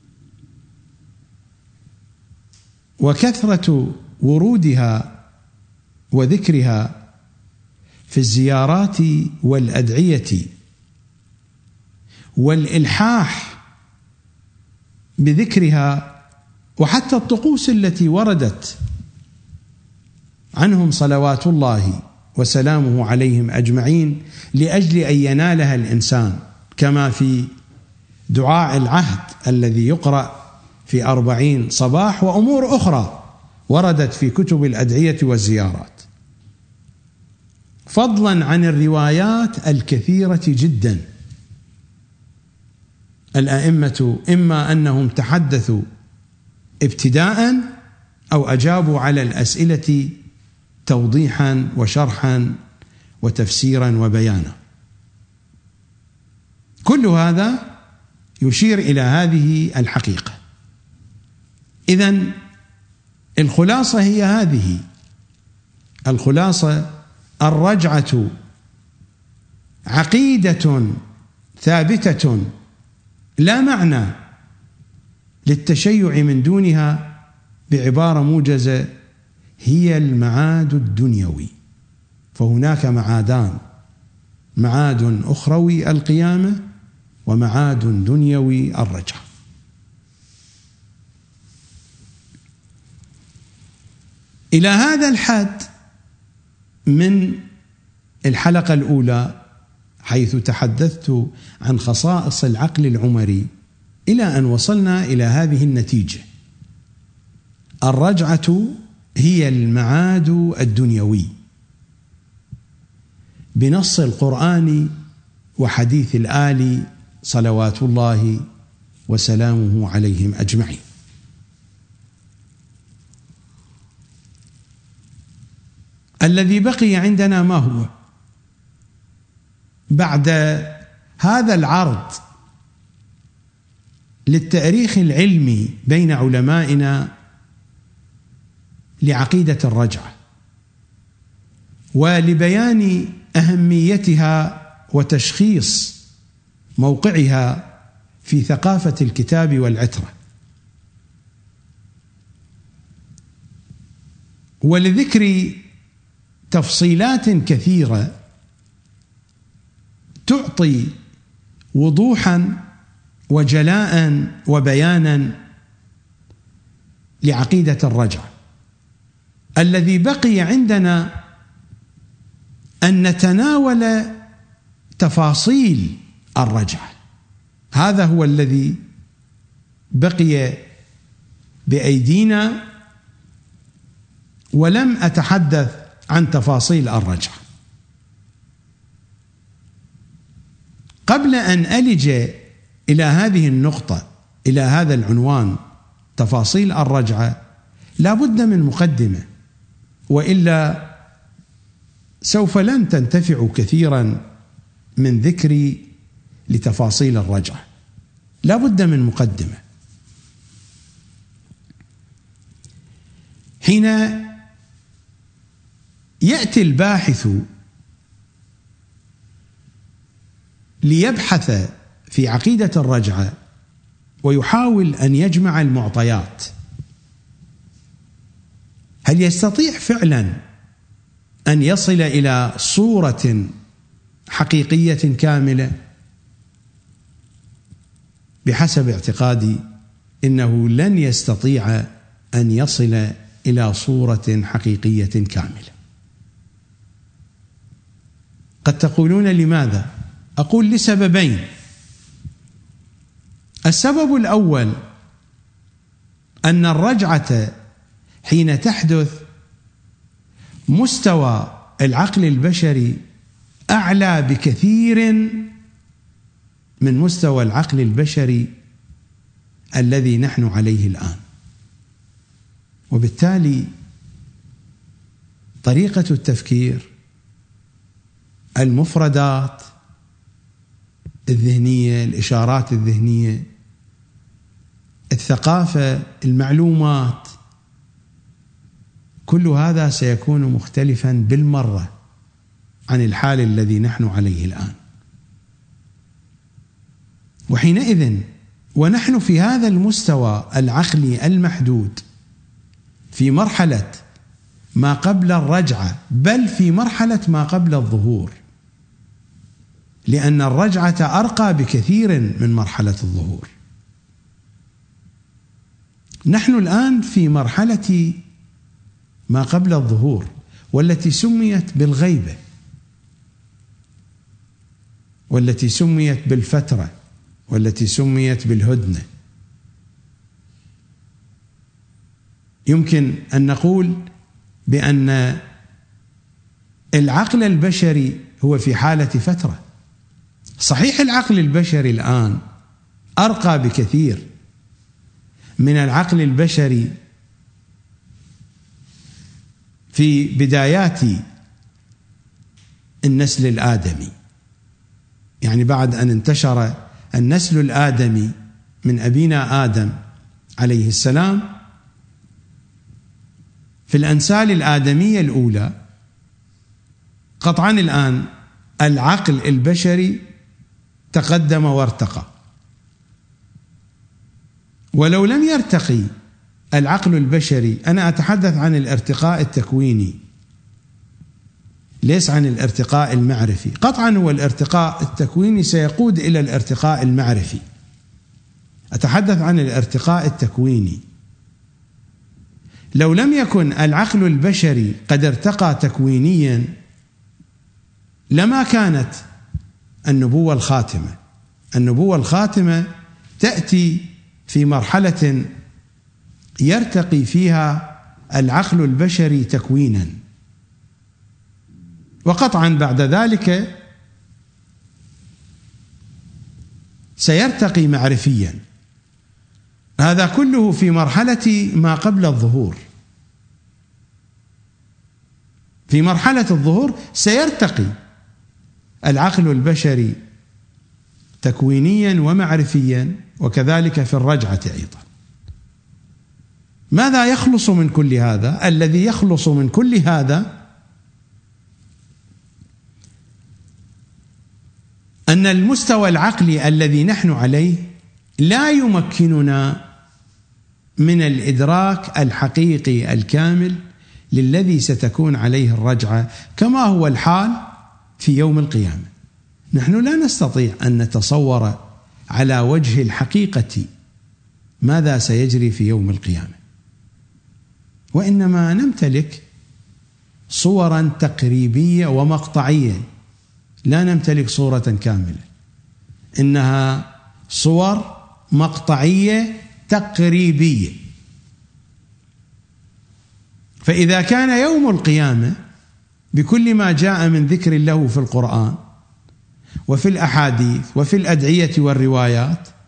وكثرة ورودها وذكرها في الزيارات والأدعية، والإلحاح بذكرها، وحتى الطقوس التي وردت عنهم صلوات الله وسلامه عليهم أجمعين لأجل أن ينالها الإنسان، كما في دعاء العهد الذي يقرأ في أربعين صباح، وأمور أخرى وردت في كتب الأدعية والزيارات، فضلا عن الروايات الكثيرة جدا. الأئمة إما أنهم تحدثوا ابتداء أو أجابوا على الأسئلة توضيحا وشرحا وتفسيرا وبيانا. كل هذا يشير إلى هذه الحقيقة. إذن الخلاصة هي هذه: الخلاصة الرجعة عقيدة ثابتة لا معنى للتشيع من دونها، بعبارة موجزة هي المعاد الدنيوي. فهناك معادان: معاد أخروي القيامة، ومعاد دنيوي الرجعة. إلى هذا الحد من الحلقة الأولى، حيث تحدثت عن خصائص العقل العمري، إلى أن وصلنا إلى هذه النتيجة: الرجعة هي المعاد الدنيوي بنص القرآن وحديث الآل صلوات الله وسلامه عليهم أجمعين. الذي بقي عندنا ما هو؟ بعد هذا العرض للتاريخ العلمي بين علمائنا لعقيدة الرجعة، ولبيان أهميتها وتشخيص موقعها في ثقافة الكتاب والعترة، ولذكر تفصيلات كثيرة تعطي وضوحا وجلاء وبيانا لعقيدة الرجعة، الذي بقي عندنا أن نتناول تفاصيل الرجعة. هذا هو الذي بقي بأيدينا، ولم أتحدث عن تفاصيل الرجعة. قبل أن ألج إلى هذه النقطة، إلى هذا العنوان، تفاصيل الرجعة، لا بد من مقدمة، وإلا سوف لن تنتفعوا كثيرا من ذكري لتفاصيل الرجعة. لا بد من مقدمة. حين يأتي الباحث ليبحث في عقيدة الرجعة ويحاول أن يجمع المعطيات، هل يستطيع فعلا أن يصل إلى صورة حقيقية كاملة؟ بحسب اعتقادي إنه لن يستطيع أن يصل إلى صورة حقيقية كاملة. قد تقولون لماذا؟ أقول لسببين. السبب الأول أن الرجعة حين تحدث مستوى العقل البشري أعلى بكثير من مستوى العقل البشري الذي نحن عليه الآن، وبالتالي طريقة التفكير، المفردات الذهنية، الإشارات الذهنية، الثقافة، المعلومات، كل هذا سيكون مختلفا بالمرة عن الحال الذي نحن عليه الآن. وحينئذ ونحن في هذا المستوى العقلي المحدود، في مرحلة ما قبل الرجعة، بل في مرحلة ما قبل الظهور، لأن الرجعة أرقى بكثير من مرحلة الظهور. نحن الآن في مرحلة ما قبل الظهور، والتي سميت بالغيبة، والتي سميت بالفترة، والتي سميت بالهدنة. يمكن أن نقول بأن العقل البشري هو في حالة فترة. صحيح العقل البشري الآن أرقى بكثير من العقل البشري في بدايات النسل الآدمي، يعني بعد أن انتشر النسل الآدمي من أبينا آدم عليه السلام، في الأنسال الآدمية الأولى قطعا الآن العقل البشري تقدم وارتقى. ولو لم يرتقي العقل البشري، أنا أتحدث عن الارتقاء التكويني ليس عن الارتقاء المعرفي. قطعا هو الارتقاء التكويني سيقود إلى الارتقاء المعرفي، أتحدث عن الارتقاء التكويني. لو لم يكن العقل البشري قد ارتقى تكوينيا لما كانت النبوة الخاتمة. النبوة الخاتمة تأتي في مرحلة يرتقي فيها العقل البشري تكوينا، وقطعا بعد ذلك سيرتقي معرفيا. هذا كله في مرحلة ما قبل الظهور. في مرحلة الظهور سيرتقي العقل البشري تكوينيا ومعرفيا، وكذلك في الرجعة أيضا. ماذا يخلص من كل هذا؟ الذي يخلص من كل هذا أن المستوى العقلي الذي نحن عليه لا يمكننا من الإدراك الحقيقي الكامل للذي ستكون عليه الرجعة كما هو الحال في يوم القيامة. نحن لا نستطيع أن نتصور على وجه الحقيقة ماذا سيجري في يوم القيامة، وإنما نمتلك صورا تقريبية ومقطعية، لا نمتلك صورة كاملة، إنها صور مقطعية تقريبية. فإذا كان يوم القيامة بكل ما جاء من ذكر له في القرآن وفي الأحاديث وفي الأدعية والروايات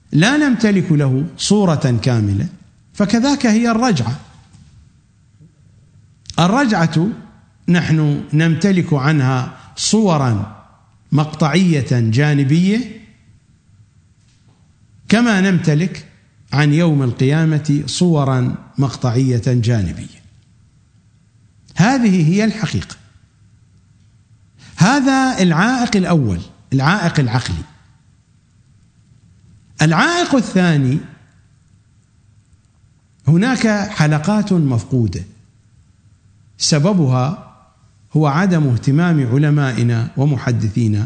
لا نمتلك له صورة كاملة، فكذاك هي الرجعة. الرجعة نحن نمتلك عنها صورا مقطعية جانبية، كما نمتلك عن يوم القيامة صورا مقطعية جانبية. هذه هي الحقيقة. هذا العائق الأول، العائق العقلي. العائق الثاني، هناك حلقات مفقودة سببها هو عدم اهتمام علمائنا ومحدثينا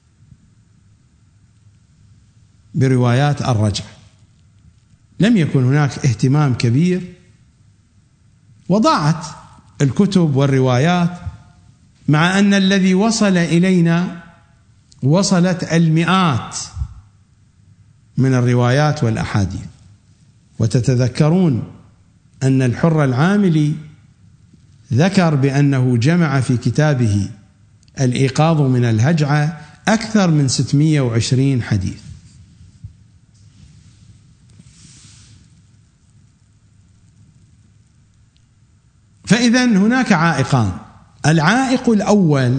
بروايات الرجعة. لم يكن هناك اهتمام كبير، وضاعت الكتب والروايات، مع أن الذي وصل إلينا وصلت المئات من الروايات والأحاديث. وتتذكرون أن الحر العاملي ذكر بأنه جمع في كتابه الإيقاظ من الهجعة أكثر من ستمائة وعشرين حديث. فإذا هناك عائقان: العائق الأول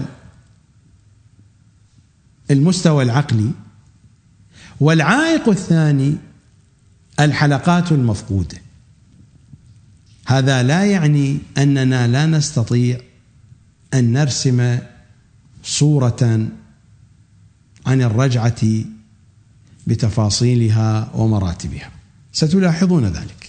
المستوى العقلي، والعائق الثاني الحلقات المفقودة. هذا لا يعني أننا لا نستطيع أن نرسم صورة عن الرجعة بتفاصيلها ومراتبها، ستلاحظون ذلك.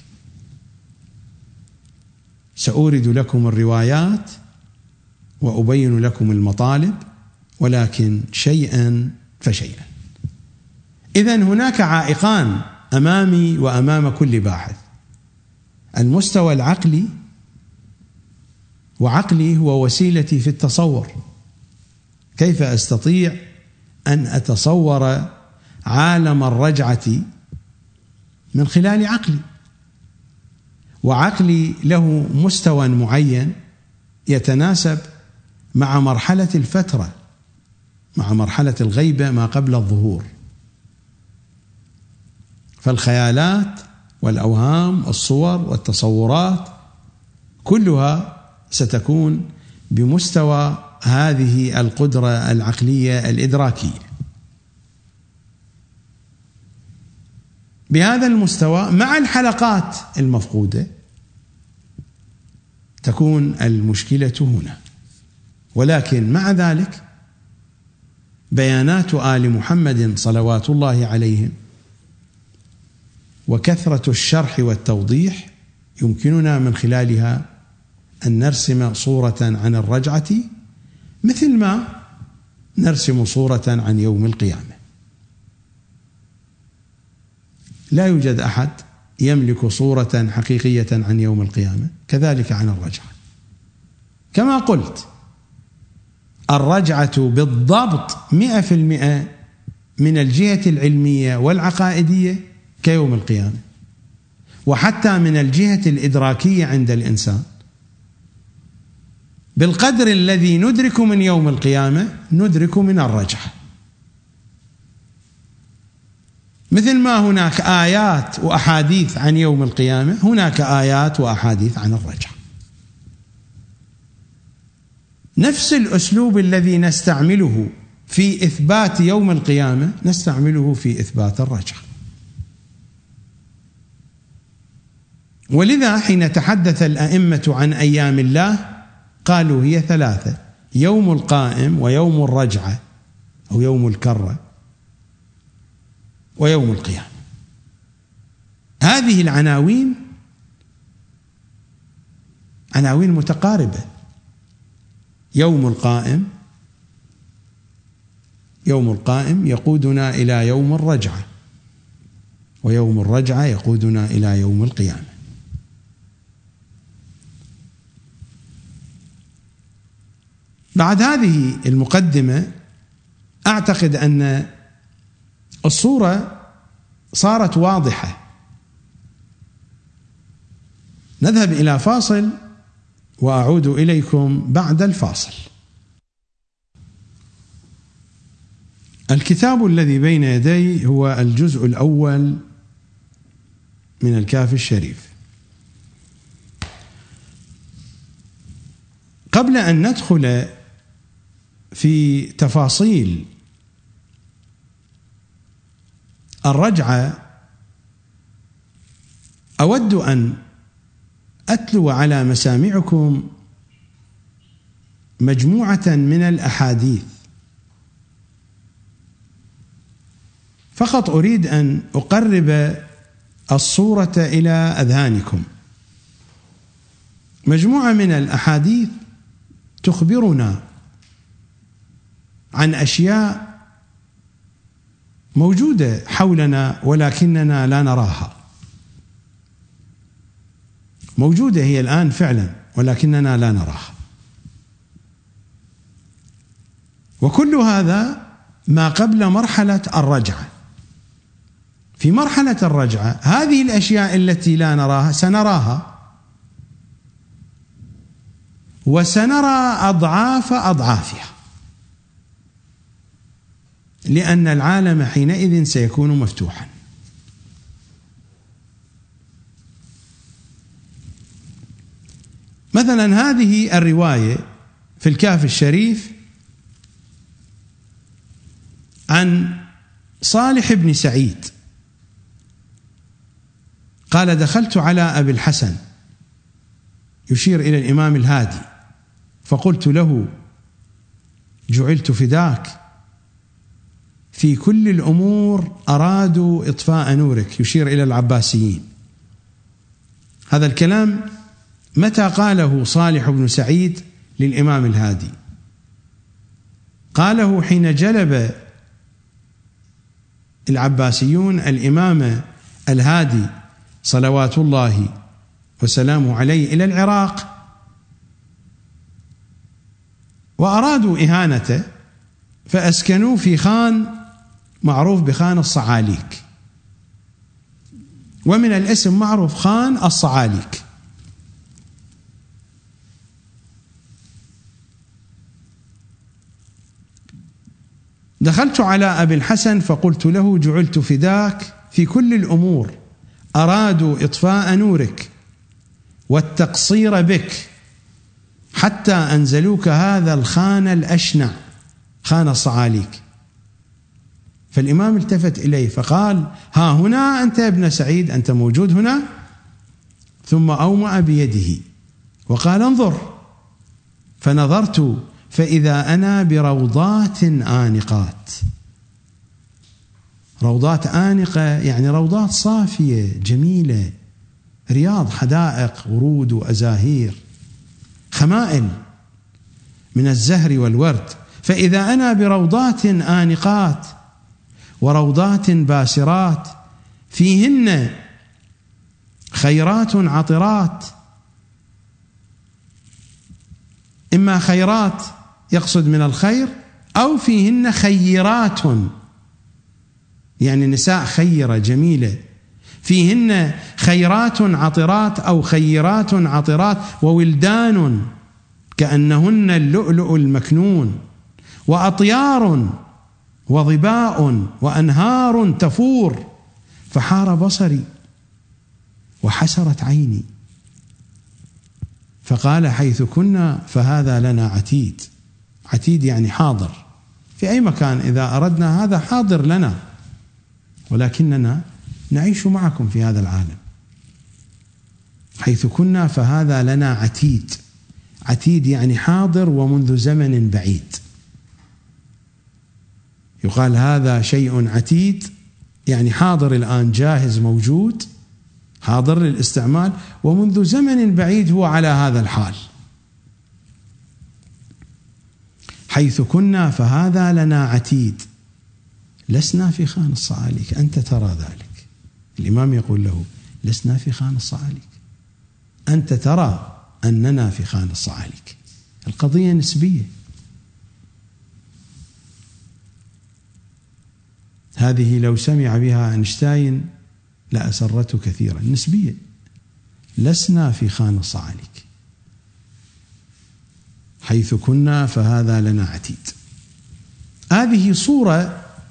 سأورد لكم الروايات وأبين لكم المطالب، ولكن شيئا فشيئا. إذن هناك عائقان أمامي وأمام كل باحث: المستوى العقلي، وعقلي هو وسيلتي في التصور. كيف أستطيع أن أتصور عالم الرجعة من خلال عقلي؟ وعقلي له مستوى معين يتناسب مع مرحلة الفترة، مع مرحلة الغيبة ما قبل الظهور. فالخيالات والأوهام والصور والتصورات كلها ستكون بمستوى هذه القدرة العقلية الإدراكية. بهذا المستوى مع الحلقات المفقودة تكون المشكلة هنا. ولكن مع ذلك بيانات آل محمد صلوات الله عليهم وكثرة الشرح والتوضيح يمكننا من خلالها أن نرسم صورة عن الرجعة مثل ما نرسم صورة عن يوم القيامة. لا يوجد أحد يملك صورة حقيقية عن يوم القيامة، كذلك عن الرجعة. كما قلت، الرجعة بالضبط مئة في المئة من الجهة العلمية والعقائدية كيوم القيامة، وحتى من الجهة الإدراكية عند الإنسان. بالقدر الذي ندرك من يوم القيامة ندرك من الرجعة. مثل ما هناك آيات وأحاديث عن يوم القيامة، هناك آيات وأحاديث عن الرجعة. نفس الأسلوب الذي نستعمله في إثبات يوم القيامة نستعمله في إثبات الرجعة. ولذا حين تحدث الأئمة عن أيام الله قالوا هي ثلاثة: يوم القائم، ويوم الرجعة أو يوم الكرة، ويوم القيامة. هذه العناوين عناوين متقاربة. يوم القائم، يوم القائم يقودنا إلى يوم الرجعة، ويوم الرجعة يقودنا إلى يوم القيامة. بعد هذه المقدمة أعتقد أن الصورة صارت واضحة. نذهب إلى فاصل وأعود إليكم بعد الفاصل. الكتاب الذي بين يدي هو الجزء الأول من الكافي الشريف. قبل أن ندخل في تفاصيل الرجعة أود أن أتلو على مسامعكم مجموعة من الأحاديث، فقط أريد أن أقرب الصورة إلى أذهانكم. مجموعة من الأحاديث تخبرنا عن أشياء موجودة حولنا ولكننا لا نراها، موجودة هي الآن فعلا ولكننا لا نراها. وكل هذا ما قبل مرحلة الرجعة. في مرحلة الرجعة هذه الأشياء التي لا نراها سنراها، وسنرى أضعاف أضعافها، لأن العالم حينئذ سيكون مفتوحا. مثلا هذه الرواية في الكافي الشريف عن صالح بن سعيد قال: دخلت على أبي الحسن، يشير إلى الإمام الهادي، فقلت له: جعلت فداك، في كل الأمور أرادوا إطفاء نورك، يشير إلى العباسيين. هذا الكلام متى قاله صالح بن سعيد للإمام الهادي؟ قاله حين جلب العباسيون الإمام الهادي صلوات الله وسلامه عليه إلى العراق، وأرادوا إهانته، فأسكنوه في خان معروف بخان الصعاليك، ومن الاسم معروف خان الصعاليك. دخلت على أبي الحسن فقلت له: جعلت فداك، في كل الأمور أرادوا إطفاء نورك والتقصير بك، حتى أنزلوك هذا الخان الأشنع، خان الصعاليك. فالإمام التفت إليه فقال: ها هنا أنت يا ابن سعيد، أنت موجود هنا؟ ثم أومأ بيده وقال: انظر. فنظرت فإذا أنا بروضات آنقات. روضات آنقة يعني روضات صافية جميلة، رياض، حدائق، ورود وأزاهير، خمائل من الزهر والورد. فإذا أنا بروضات آنقات وروضات باسرات فيهن خيرات عطرات. إما خيرات يقصد من الخير، أو فيهن خيرات يعني نساء خيرة جميلة، فيهن خيرات عطرات أو خيرات عطرات، وولدان كأنهن اللؤلؤ المكنون، وأطيار وظباء وأنهار تفور. فحار بصري وحسرت عيني، فقال: حيث كنا فهذا لنا عتيد. عتيد يعني حاضر، في أي مكان إذا أردنا هذا حاضر لنا، ولكننا نعيش معكم في هذا العالم. حيث كنا فهذا لنا عتيد. عتيد يعني حاضر ومنذ زمن بعيد. يقال هذا شيء عتيد يعني حاضر الآن، جاهز موجود، حاضر للاستعمال، ومنذ زمن بعيد هو على هذا الحال. حيث كنا فهذا لنا عتيد، لسنا في خان الصعاليك، أنت ترى ذلك. الإمام يقول له: لسنا في خان الصعاليك، أنت ترى أننا في خان الصعاليك. القضية نسبية. هذه لو سمع بها أينشتاين لأسرته كثيرا. نسبية، لسنا في خان الصعاليك. حيث كنا فهذا لنا عتيد. هذه صورة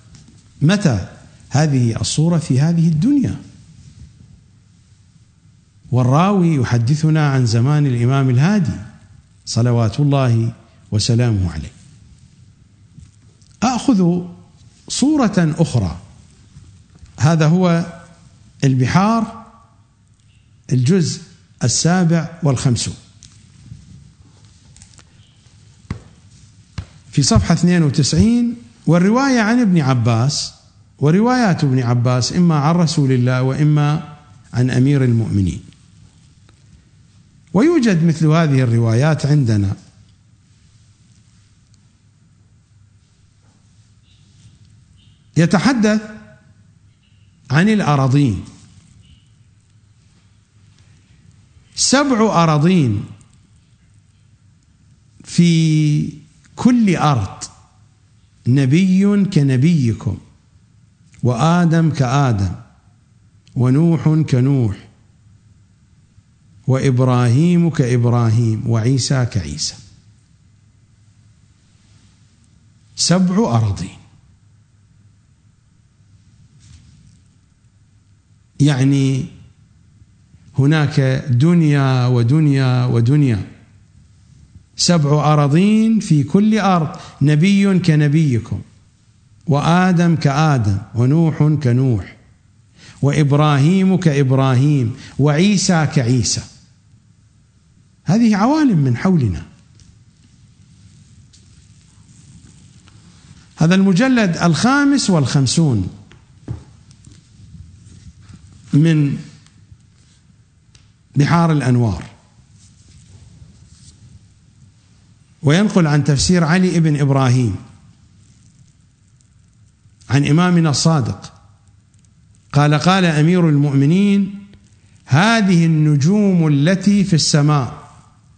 متى؟ هذه الصورة في هذه الدنيا. والراوي يحدثنا عن زمان الإمام الهادي صلوات الله وسلامه عليه. أخذ صورة أخرى، هذا هو البحار الجزء السابع والخمسون في صفحة اثنين وتسعين. والرواية عن ابن عباس، وروايات ابن عباس إما عن رسول الله وإما عن أمير المؤمنين، ويوجد مثل هذه الروايات عندنا. يتحدث عن الأراضين، سبع أراضين في كل أرض، نبي كنبيكم، وآدم كآدم، ونوح كنوح، وإبراهيم كإبراهيم، وعيسى كعيسى. سبع أراضين، يعني هناك دنيا ودنيا ودنيا، سبع أراضين في كل أرض، نبي كنبيكم، وآدم كآدم، ونوح كنوح، وإبراهيم كإبراهيم، وعيسى كعيسى. هذه عوالم من حولنا. هذا المجلد الخامس والخمسون من بحار الأنوار، وينقل عن تفسير علي بن إبراهيم عن إمامنا الصادق قال: قال أمير المؤمنين: هذه النجوم التي في السماء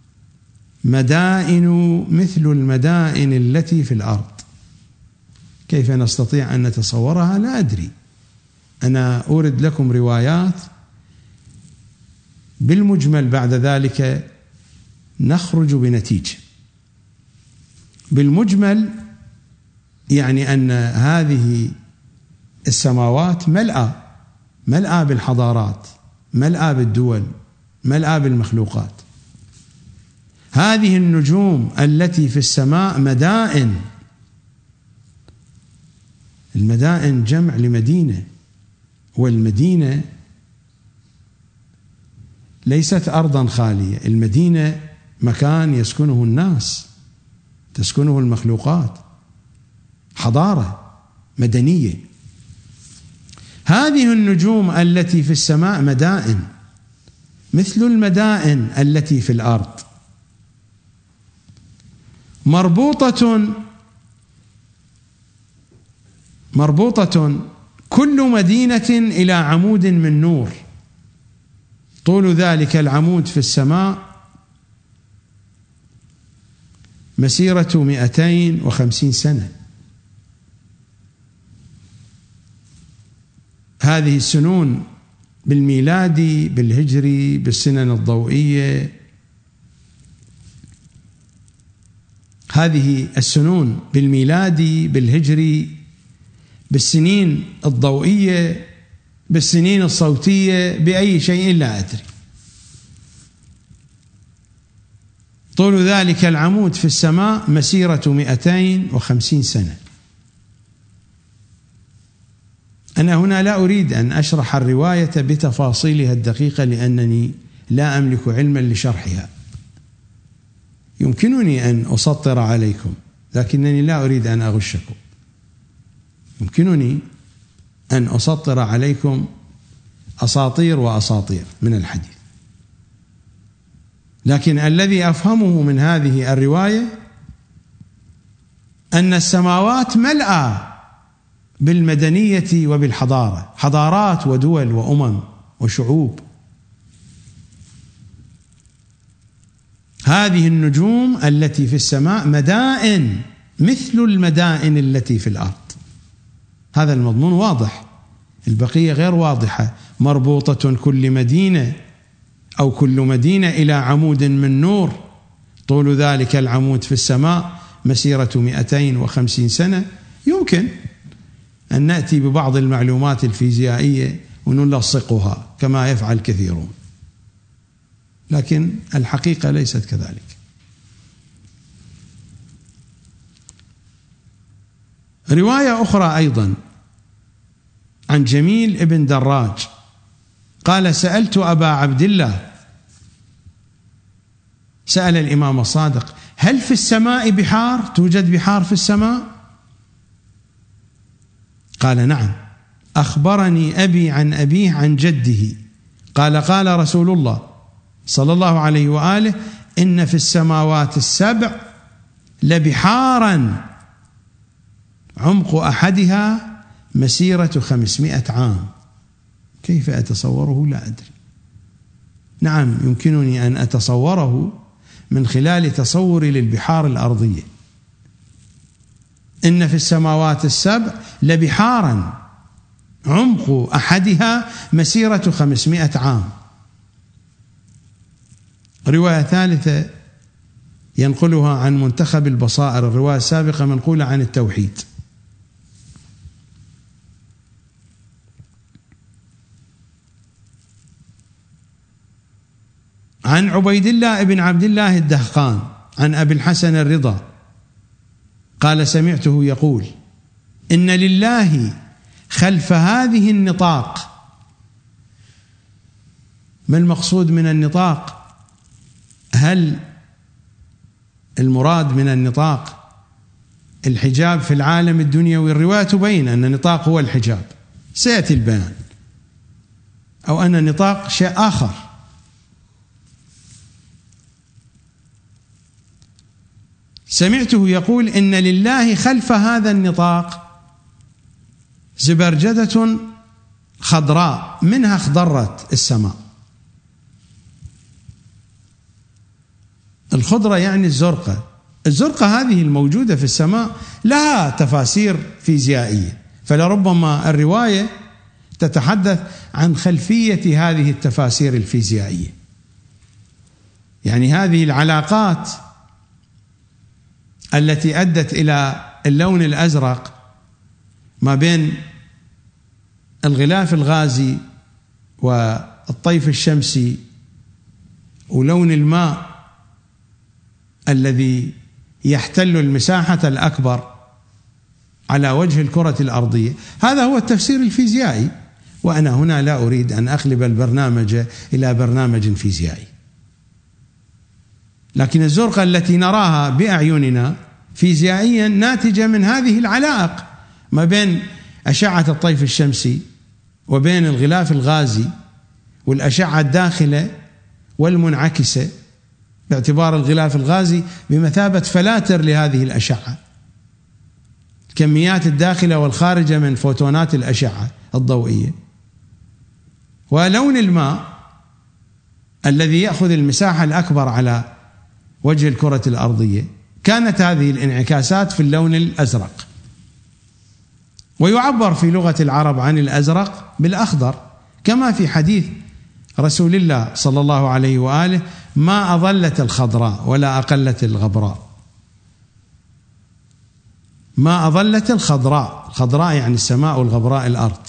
مدائن مثل المدائن التي في الأرض. كيف نستطيع أن نتصورها؟ لا أدري. أنا أورد لكم روايات بالمجمل، بعد ذلك نخرج بنتيجة. بالمجمل يعني أن هذه السماوات ملأى ملأى بالحضارات، ملأى بالدول، ملأى بالمخلوقات. هذه النجوم التي في السماء مدائن. المدائن جمع لمدينة، والمدينة ليست أرضا خالية، المدينة مكان يسكنه الناس، تسكنه المخلوقات، حضارة مدنية. هذه النجوم التي في السماء مدائن مثل المدائن التي في الأرض، مربوطة مربوطة كل مدينة إلى عمود من نور، طول ذلك العمود في السماء مسيرة مئتين وخمسين سنة. هذه السنون بالميلادي، بالهجري، بالسنن الضوئية، هذه السنون بالميلادي، بالهجري، بالسنين الضوئية، بالسنين الصوتية، بأي شيء لا أدري. طول ذلك العمود في السماء مسيرة مئتين وخمسين سنة. أنا هنا لا أريد أن أشرح الرواية بتفاصيلها الدقيقة لأنني لا أملك علما لشرحها. يمكنني أن أسطر عليكم لكنني لا أريد أن أغشكم. يمكنني أن أسطر عليكم أساطير وأساطير من الحديث، لكن الذي أفهمه من هذه الرواية أن السماوات ملأى بالمدنية وبالحضارة، حضارات ودول وأمم وشعوب. هذه النجوم التي في السماء مدائن مثل المدائن التي في الأرض. هذا المضمون واضح، البقية غير واضحة. مربوطة كل مدينة أو كل مدينة إلى عمود من نور، طول ذلك العمود في السماء مسيرة مئتين وخمسين سنة. يمكن أن نأتي ببعض المعلومات الفيزيائية ونلصقها كما يفعل كثيرون، لكن الحقيقة ليست كذلك. رواية أخرى أيضا عن جميل ابن دراج قال: سألت أبا عبد الله، سأل الإمام الصادق: هل في السماء بحار؟ توجد بحار في السماء؟ قال: نعم، أخبرني أبي عن أبيه عن جده قال: قال رسول الله صلى الله عليه وآله: إن في السماوات السبع لبحارا عمق أحدها مسيرة خمسمائة عام. كيف أتصوره؟ لا أدري. نعم، يمكنني أن أتصوره من خلال تصوري للبحار الأرضية. إن في السماوات السبع لبحارا عمق أحدها مسيرة خمسمائة عام. رواية ثالثة ينقلها عن منتخب البصائر، الرواية السابقة منقولة عن التوحيد. عن عبيد الله بن عبد الله الدهقان عن أبي الحسن الرضا قال: سمعته يقول: إن لله خلف هذه النطاق. ما المقصود من النطاق؟ هل المراد من النطاق الحجاب في العالم الدنيوي؟ الرواية تبين أن النطاق هو الحجاب، سيأتي البيان، أو أن النطاق شيء آخر. سمعته يقول: إن لله خلف هذا النطاق زبرجدة خضراء منها اخضرت السماء. الخضرة يعني الزرقة. الزرقة هذه الموجودة في السماء لها تفاسير فيزيائية، فلربما الرواية تتحدث عن خلفية هذه التفاسير الفيزيائية، يعني هذه العلاقات التي أدت إلى اللون الأزرق ما بين الغلاف الغازي والطيف الشمسي ولون الماء الذي يحتل المساحة الأكبر على وجه الكرة الأرضية. هذا هو التفسير الفيزيائي، وأنا هنا لا أريد أن أقلب البرنامج إلى برنامج فيزيائي، لكن الزرقة التي نراها بأعيننا فيزيائيا ناتجة من هذه العلائق ما بين أشعة الطيف الشمسي وبين الغلاف الغازي والأشعة الداخلة والمنعكسة، باعتبار الغلاف الغازي بمثابة فلاتر لهذه الأشعة، الكميات الداخلة والخارجة من فوتونات الأشعة الضوئية، ولون الماء الذي يأخذ المساحة الأكبر على وجه الكرة الأرضية. كانت هذه الانعكاسات في اللون الأزرق، ويعبر في لغة العرب عن الأزرق بالأخضر، كما في حديث رسول الله صلى الله عليه وآله: ما أظلت الخضراء ولا أقلت الغبراء. ما أظلت الخضراء، الخضراء يعني السماء والغبراء الأرض.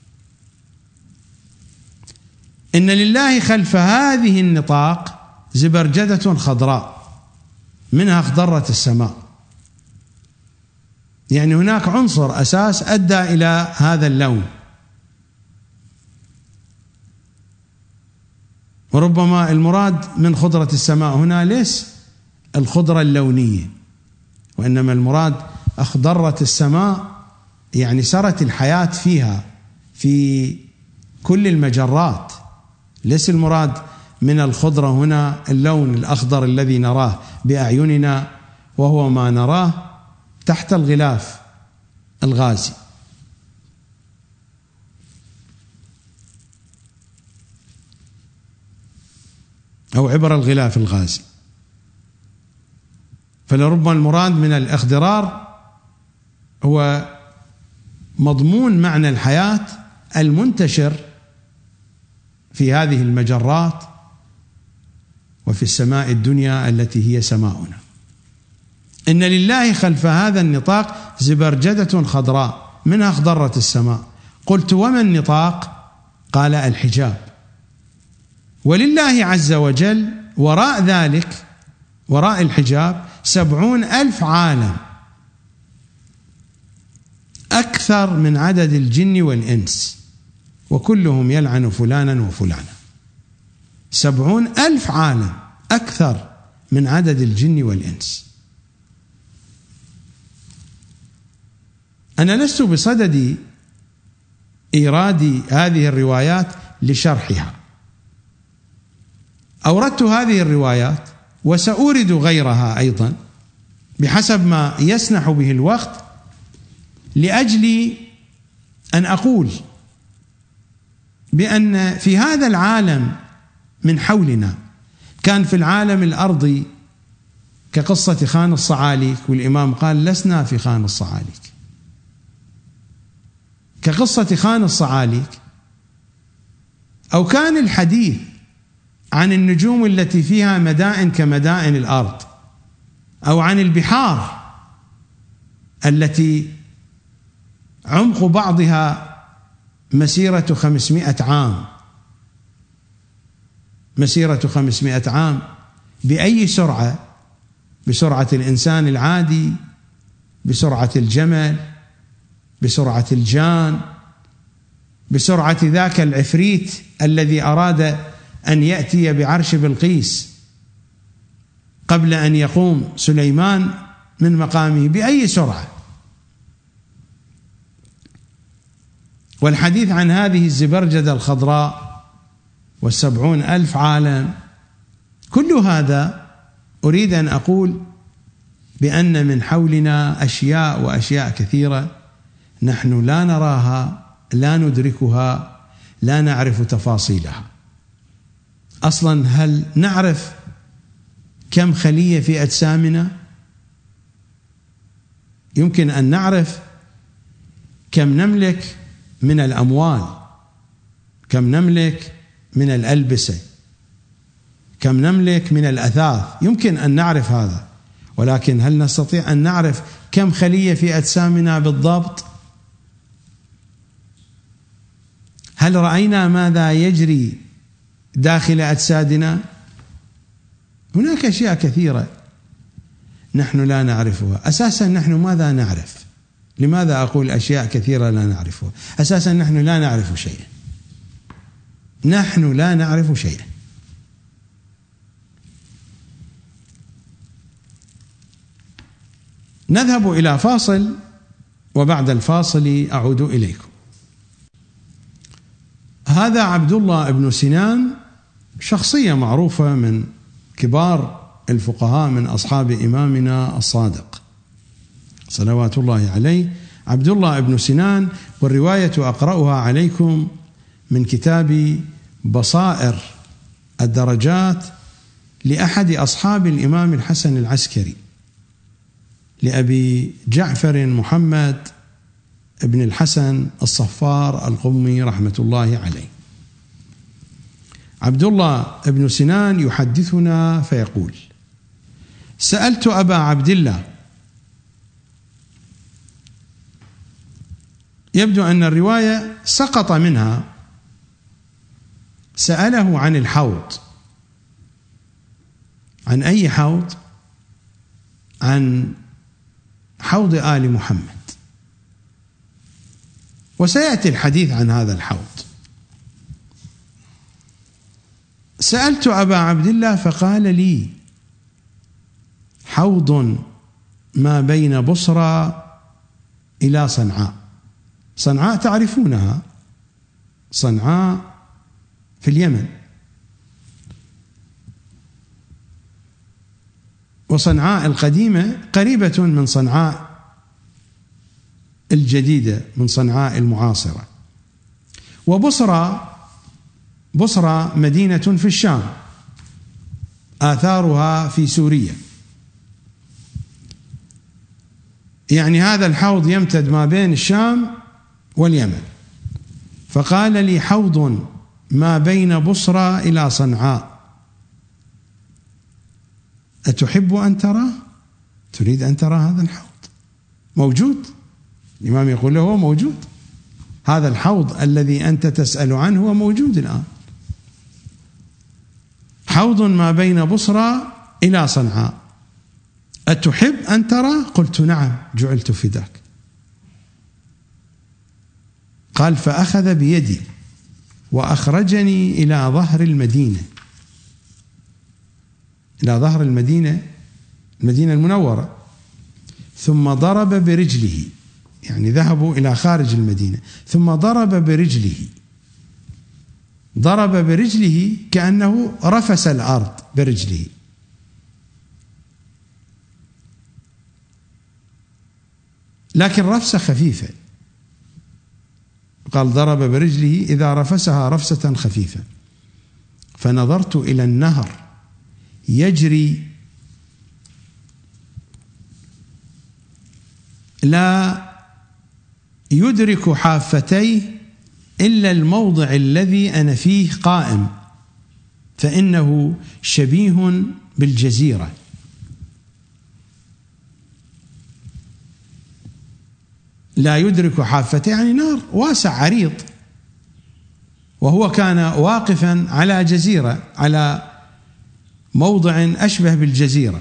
إن لله خلف هذه النطاق زبرجدة خضراء منها اخضرت السماء، يعني هناك عنصر أساس أدى إلى هذا اللون. وربما المراد من خضرة السماء هنا ليس الخضرة اللونية، وإنما المراد أخضرت السماء يعني سرت الحياة فيها في كل المجرات. ليس المراد من الخضرة هنا اللون الأخضر الذي نراه بأعيننا، وهو ما نراه تحت الغلاف الغازي. أو عبر الغلاف الغازي. فلربما المراد من الاخضرار هو مضمون معنى الحياة المنتشر في هذه المجرات وفي السماء الدنيا التي هي سماؤنا. إن لله خلف هذا النطاق زبرجدة خضراء منها اخضرت السماء. قلت وما النطاق؟ قال الحجاب. ولله عز وجل وراء ذلك، وراء الحجاب، سبعون ألف عالم، أكثر من عدد الجن والإنس، وكلهم يلعن فلانا وفلانا. سبعون ألف عالم أكثر من عدد الجن والإنس. أنا لست بصدد إيراد هذه الروايات لشرحها، أوردت هذه الروايات وسأورد غيرها أيضا بحسب ما يسنح به الوقت، لأجل أن أقول بأن في هذا العالم من حولنا، كان في العالم الأرضي كقصة خان الصعاليك، والإمام قال لسنا في خان الصعاليك، كقصة خان الصعاليك، أو كان الحديث عن النجوم التي فيها مدائن كمدائن الأرض، أو عن البحار التي عمق بعضها مسيرة خمسمائة عام، مسيرة خمسمائة عام بأي سرعة؟ بسرعة الإنسان العادي، بسرعة الجمل، بسرعة الجان، بسرعة ذاك العفريت الذي أراد أن يأتي بعرش بلقيس قبل أن يقوم سليمان من مقامه، بأي سرعة؟ والحديث عن هذه الزبرجدة الخضراء والسبعون ألف عالم، كل هذا أريد أن أقول بأن من حولنا أشياء وأشياء كثيرة نحن لا نراها، لا ندركها، لا نعرف تفاصيلها. أصلا هل نعرف كم خلية في أجسامنا؟ يمكن أن نعرف كم نملك من الأموال، كم نملك من الألبسة، كم نملك من الأثاث، يمكن أن نعرف هذا، ولكن هل نستطيع أن نعرف كم خلية في أجسامنا بالضبط؟ هل رأينا ماذا يجري داخل أجسادنا؟ هناك أشياء كثيرة نحن لا نعرفها. أساسا نحن ماذا نعرف؟ لماذا أقول أشياء كثيرة لا نعرفها؟ أساسا نحن لا نعرف شيئا، نحن لا نعرف شيئا. نذهب إلى فاصل، وبعد الفاصل أعود إليكم. هذا عبد الله بن سنان، شخصية معروفة من كبار الفقهاء من أصحاب إمامنا الصادق صلوات الله عليه، عبد الله بن سنان، والرواية أقرأها عليكم من كتاب بصائر الدرجات لأحد أصحاب الإمام الحسن العسكري، لأبي جعفر محمد ابن الحسن الصفار القمي رحمة الله عليه. عبد الله بن سنان يحدثنا فيقول: سألت أبا عبد الله، يبدو أن الرواية سقط منها، سأله عن الحوض. عن أي حوض؟ عن حوض آل محمد، وسيأتي الحديث عن هذا الحوض. سألت أبا عبد الله فقال لي: حوض ما بين بصرى إلى صنعاء. صنعاء تعرفونها، صنعاء في اليمن، وصنعاء القديمة قريبة من صنعاء الجديدة، من صنعاء المعاصرة. وبصرى، بصرى مدينة في الشام، آثارها في سوريا، يعني هذا الحوض يمتد ما بين الشام واليمن. فقال لي: حوض ما بين بصرى إلى صنعاء، أتحب أن تراه؟ تريد أن ترى هذا الحوض؟ موجود الإمام يقول له هو موجود، هذا الحوض الذي أنت تسأل عنه هو موجود الآن، حوض ما بين بصرى إلى صنعاء، أتحب أن ترى؟ قلت نعم، جعلت فداك. قال فأخذ بيدي وأخرجني إلى ظهر المدينة، إلى ظهر المدينة، المدينة المنورة، ثم ضرب برجله، يعني ذهبوا إلى خارج المدينة، ثم ضرب برجله، ضرب برجله كأنه رفس الأرض برجله، لكن رفسة خفيفة، قال ضرب برجله إذا رفسها رفسة خفيفة، فنظرت إلى النهر يجري لا يدرك حافتيه إلا الموضع الذي أنا فيه قائم، فإنه شبيه بالجزيرة. لا يدرك حافتيه يعني نهر واسع عريض، وهو كان واقفا على جزيرة، على موضع أشبه بالجزيرة.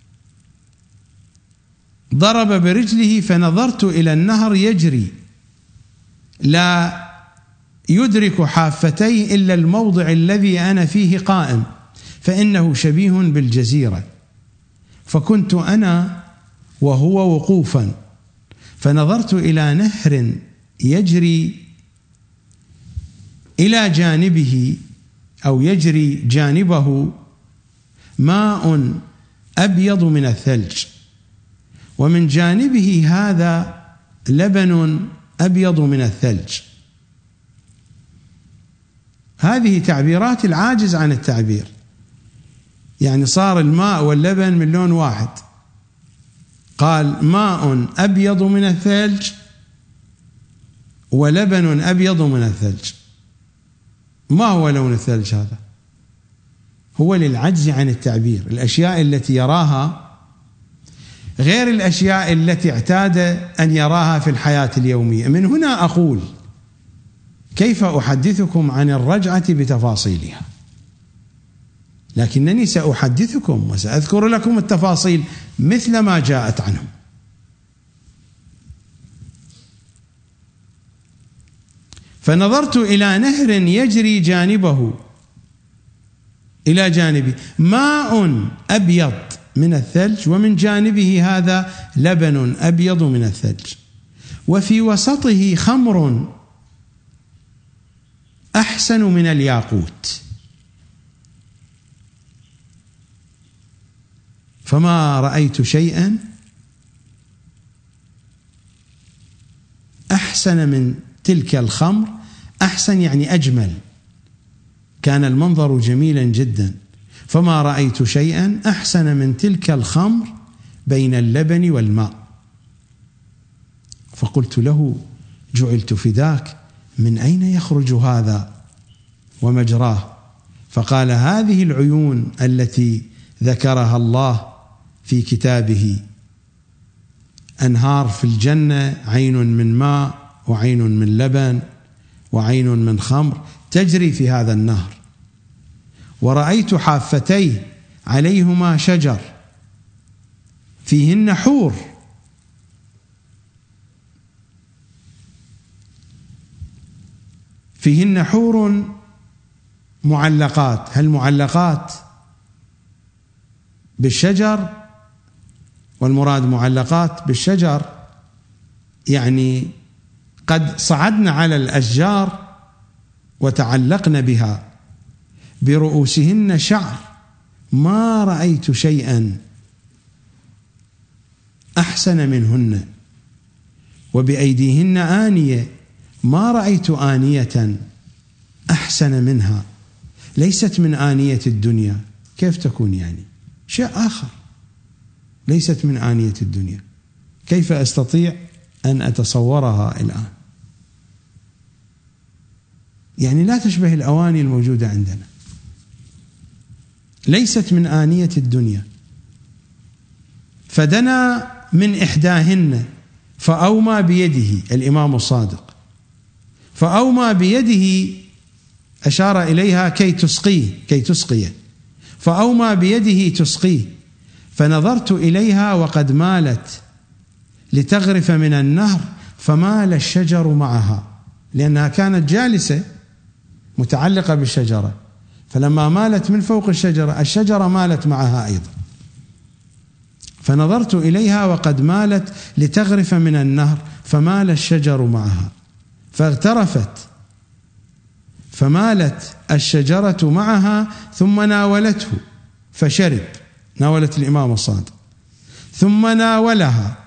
ضرب برجله فنظرت إلى النهر يجري لا يدرك حافتيه إلا الموضع الذي أنا فيه قائم، فإنه شبيه بالجزيرة. فكنت أنا وهو وقوفا، فنظرت إلى نهر يجري إلى جانبه أو يجري جانبه ماء أبيض من الثلج، ومن جانبه هذا لبن أبيض من الثلج. هذه تعبيرات العاجز عن التعبير، يعني صار الماء واللبن من لون واحد، قال ماء أبيض من الثلج ولبن أبيض من الثلج. ما هو لون الثلج هذا؟ هو للعجز عن التعبير. الأشياء التي يراها غير الأشياء التي اعتاد أن يراها في الحياة اليومية. من هنا أقول كيف أحدثكم عن الرجعة بتفاصيلها، لكنني سأحدثكم وسأذكر لكم التفاصيل مثل ما جاءت عنهم. فنظرت إلى نهر يجري جانبه إلى جانبي ماء أبيض من الثلج، ومن جانبه هذا لبن أبيض من الثلج، وفي وسطه خمر أحسن من الياقوت. فما رأيت شيئا أحسن من تلك الخمر، أحسن يعني أجمل، كان المنظر جميلا جدا. فما رأيت شيئا أحسن من تلك الخمر بين اللبن والماء. فقلت له جعلت فداك، من أين يخرج هذا ومجراه؟ فقال هذه العيون التي ذكرها الله في كتابه، أنهار في الجنة، عين من ماء وعين من لبن وعين من خمر تجري في هذا النهر. ورأيت حافتيه عليهما شجر فيهن حور، فيهن حور معلقات. هل معلقات بالشجر؟ والمراد معلقات بالشجر يعني قد صعدن على الأشجار وتعلقن بها، برؤوسهن شعر. ما رأيت شيئا أحسن منهن، وبأيديهن آنية، ما رأيت آنية أحسن منها. ليست من آنية الدنيا، كيف تكون يعني؟ شيء آخر، ليست من آنية الدنيا. كيف أستطيع أن أتصورها الآن؟ يعني لا تشبه الأواني الموجودة عندنا، ليست من آنية الدنيا. فدنا من إحداهن فأومى بيده الإمام الصادق، فأومى بيده أشار إليها كي تسقيه كي تسقيه فأومى بيده تسقيه، فنظرت إليها وقد مالت لتغرف من النهر فمال الشجر معها، لأنها كانت جالسة متعلقة بالشجرة، فلما مالت من فوق الشجرة الشجرة مالت معها أيضا. فنظرت إليها وقد مالت لتغرف من النهر فمال الشجر معها، فاغترفت فمالت الشجرة معها ثم ناولته فشرب، ناولت الإمام الصادق، ثم ناولها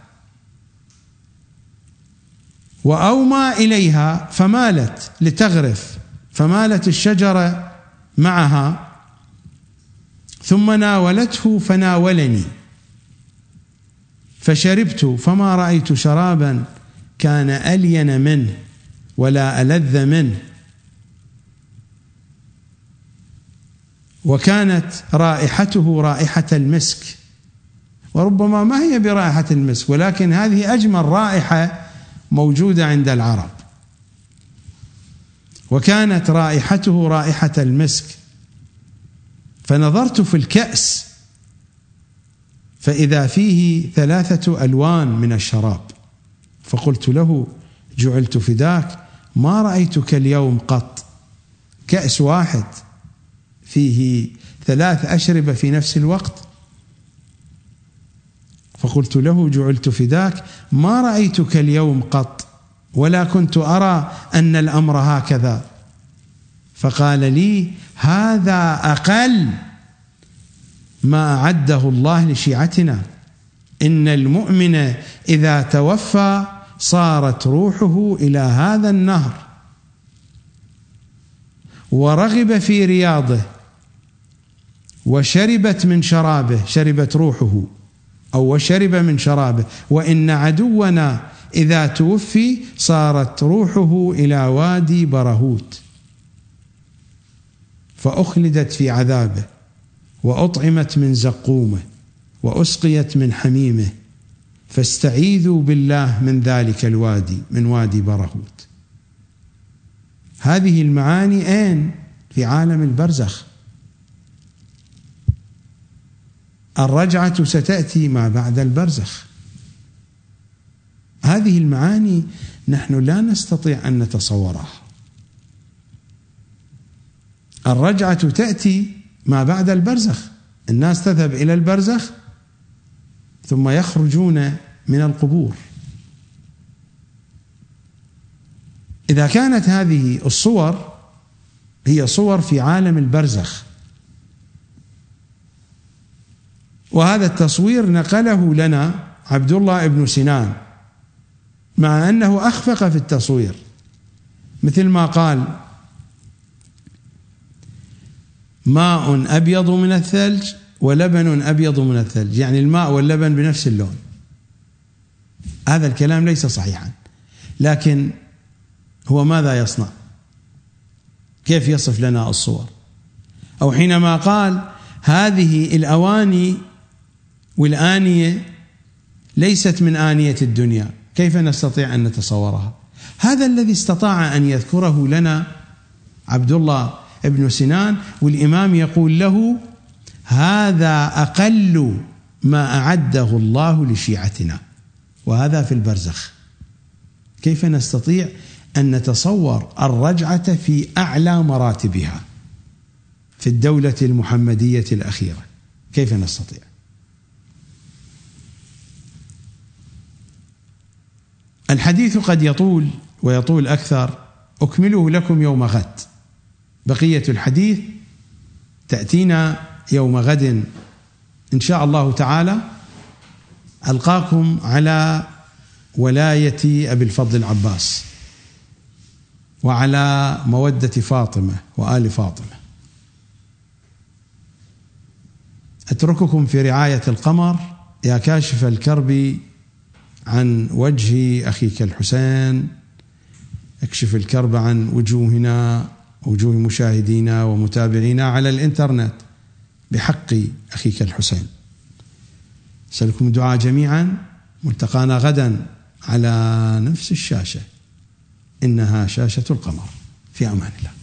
وأومى إليها فمالت لتغرف فمالت الشجرة معها، ثم ناولته فناولني فشربت، فما رأيت شرابا كان ألين منه ولا ألذ منه، وكانت رائحته رائحة المسك، وربما ما هي برائحة المسك ولكن هذه أجمل رائحة موجودة عند العرب، وكانت رائحته رائحة المسك. فنظرت في الكأس فإذا فيه ثلاثة ألوان من الشراب، فقلت له جعلت فداك ما رأيتك اليوم قط، كأس واحد فيه ثلاث أشربة في نفس الوقت. فقلت له جعلت فداك ما رأيتك اليوم قط ولا كنت أرى أن الأمر هكذا. فقال لي هذا أقل ما أعده الله لشيعتنا، إن المؤمن إذا توفى صارت روحه إلى هذا النهر ورغب في رياضه وشربت من شرابه، شربت روحه أو وشرب من شرابه، وإن عدونا إذا توفي صارت روحه إلى وادي برهوت فأخلدت في عذابه وأطعمت من زقومه وأسقيت من حميمه، فاستعيذوا بالله من ذلك الوادي، من وادي برهوت. هذه المعاني أين؟ في عالم البرزخ. الرجعة ستأتي ما بعد البرزخ. هذه المعاني نحن لا نستطيع أن نتصورها. الرجعة تأتي ما بعد البرزخ، الناس تذهب إلى البرزخ ثم يخرجون من القبور. إذا كانت هذه الصور هي صور في عالم البرزخ، وهذا التصوير نقله لنا عبد الله بن سنان مع أنه أخفق في التصوير، مثل ما قال ماء أبيض من الثلج ولبن أبيض من الثلج، يعني الماء واللبن بنفس اللون. هذا الكلام ليس صحيحا، لكن هو ماذا يصنع؟ كيف يصف لنا الصور؟ أو حينما قال هذه الأواني والآنية ليست من آنية الدنيا، كيف نستطيع أن نتصورها؟ هذا الذي استطاع أن يذكره لنا عبد الله ابن سنان، والإمام يقول له هذا أقل ما أعده الله لشيعتنا، وهذا في البرزخ. كيف نستطيع أن نتصور الرجعة في أعلى مراتبها في الدولة المحمدية الأخيرة؟ كيف نستطيع؟ الحديث قد يطول ويطول أكثر، أكمله لكم يوم غد. بقية الحديث تأتينا يوم غد إن شاء الله تعالى. ألقاكم على ولاية أبي الفضل العباس وعلى مودة فاطمة وآل فاطمة. أترككم في رعاية القمر يا كاشف الكرب عن وجه أخيك الحسين، اكشف الكرب عن وجوهنا وجوه مشاهدينا ومتابعينا على الإنترنت بحق أخيك الحسين. أسألكم الدعاء جميعا، ملتقانا غدا على نفس الشاشة، إنها شاشة القمر. في أمان الله.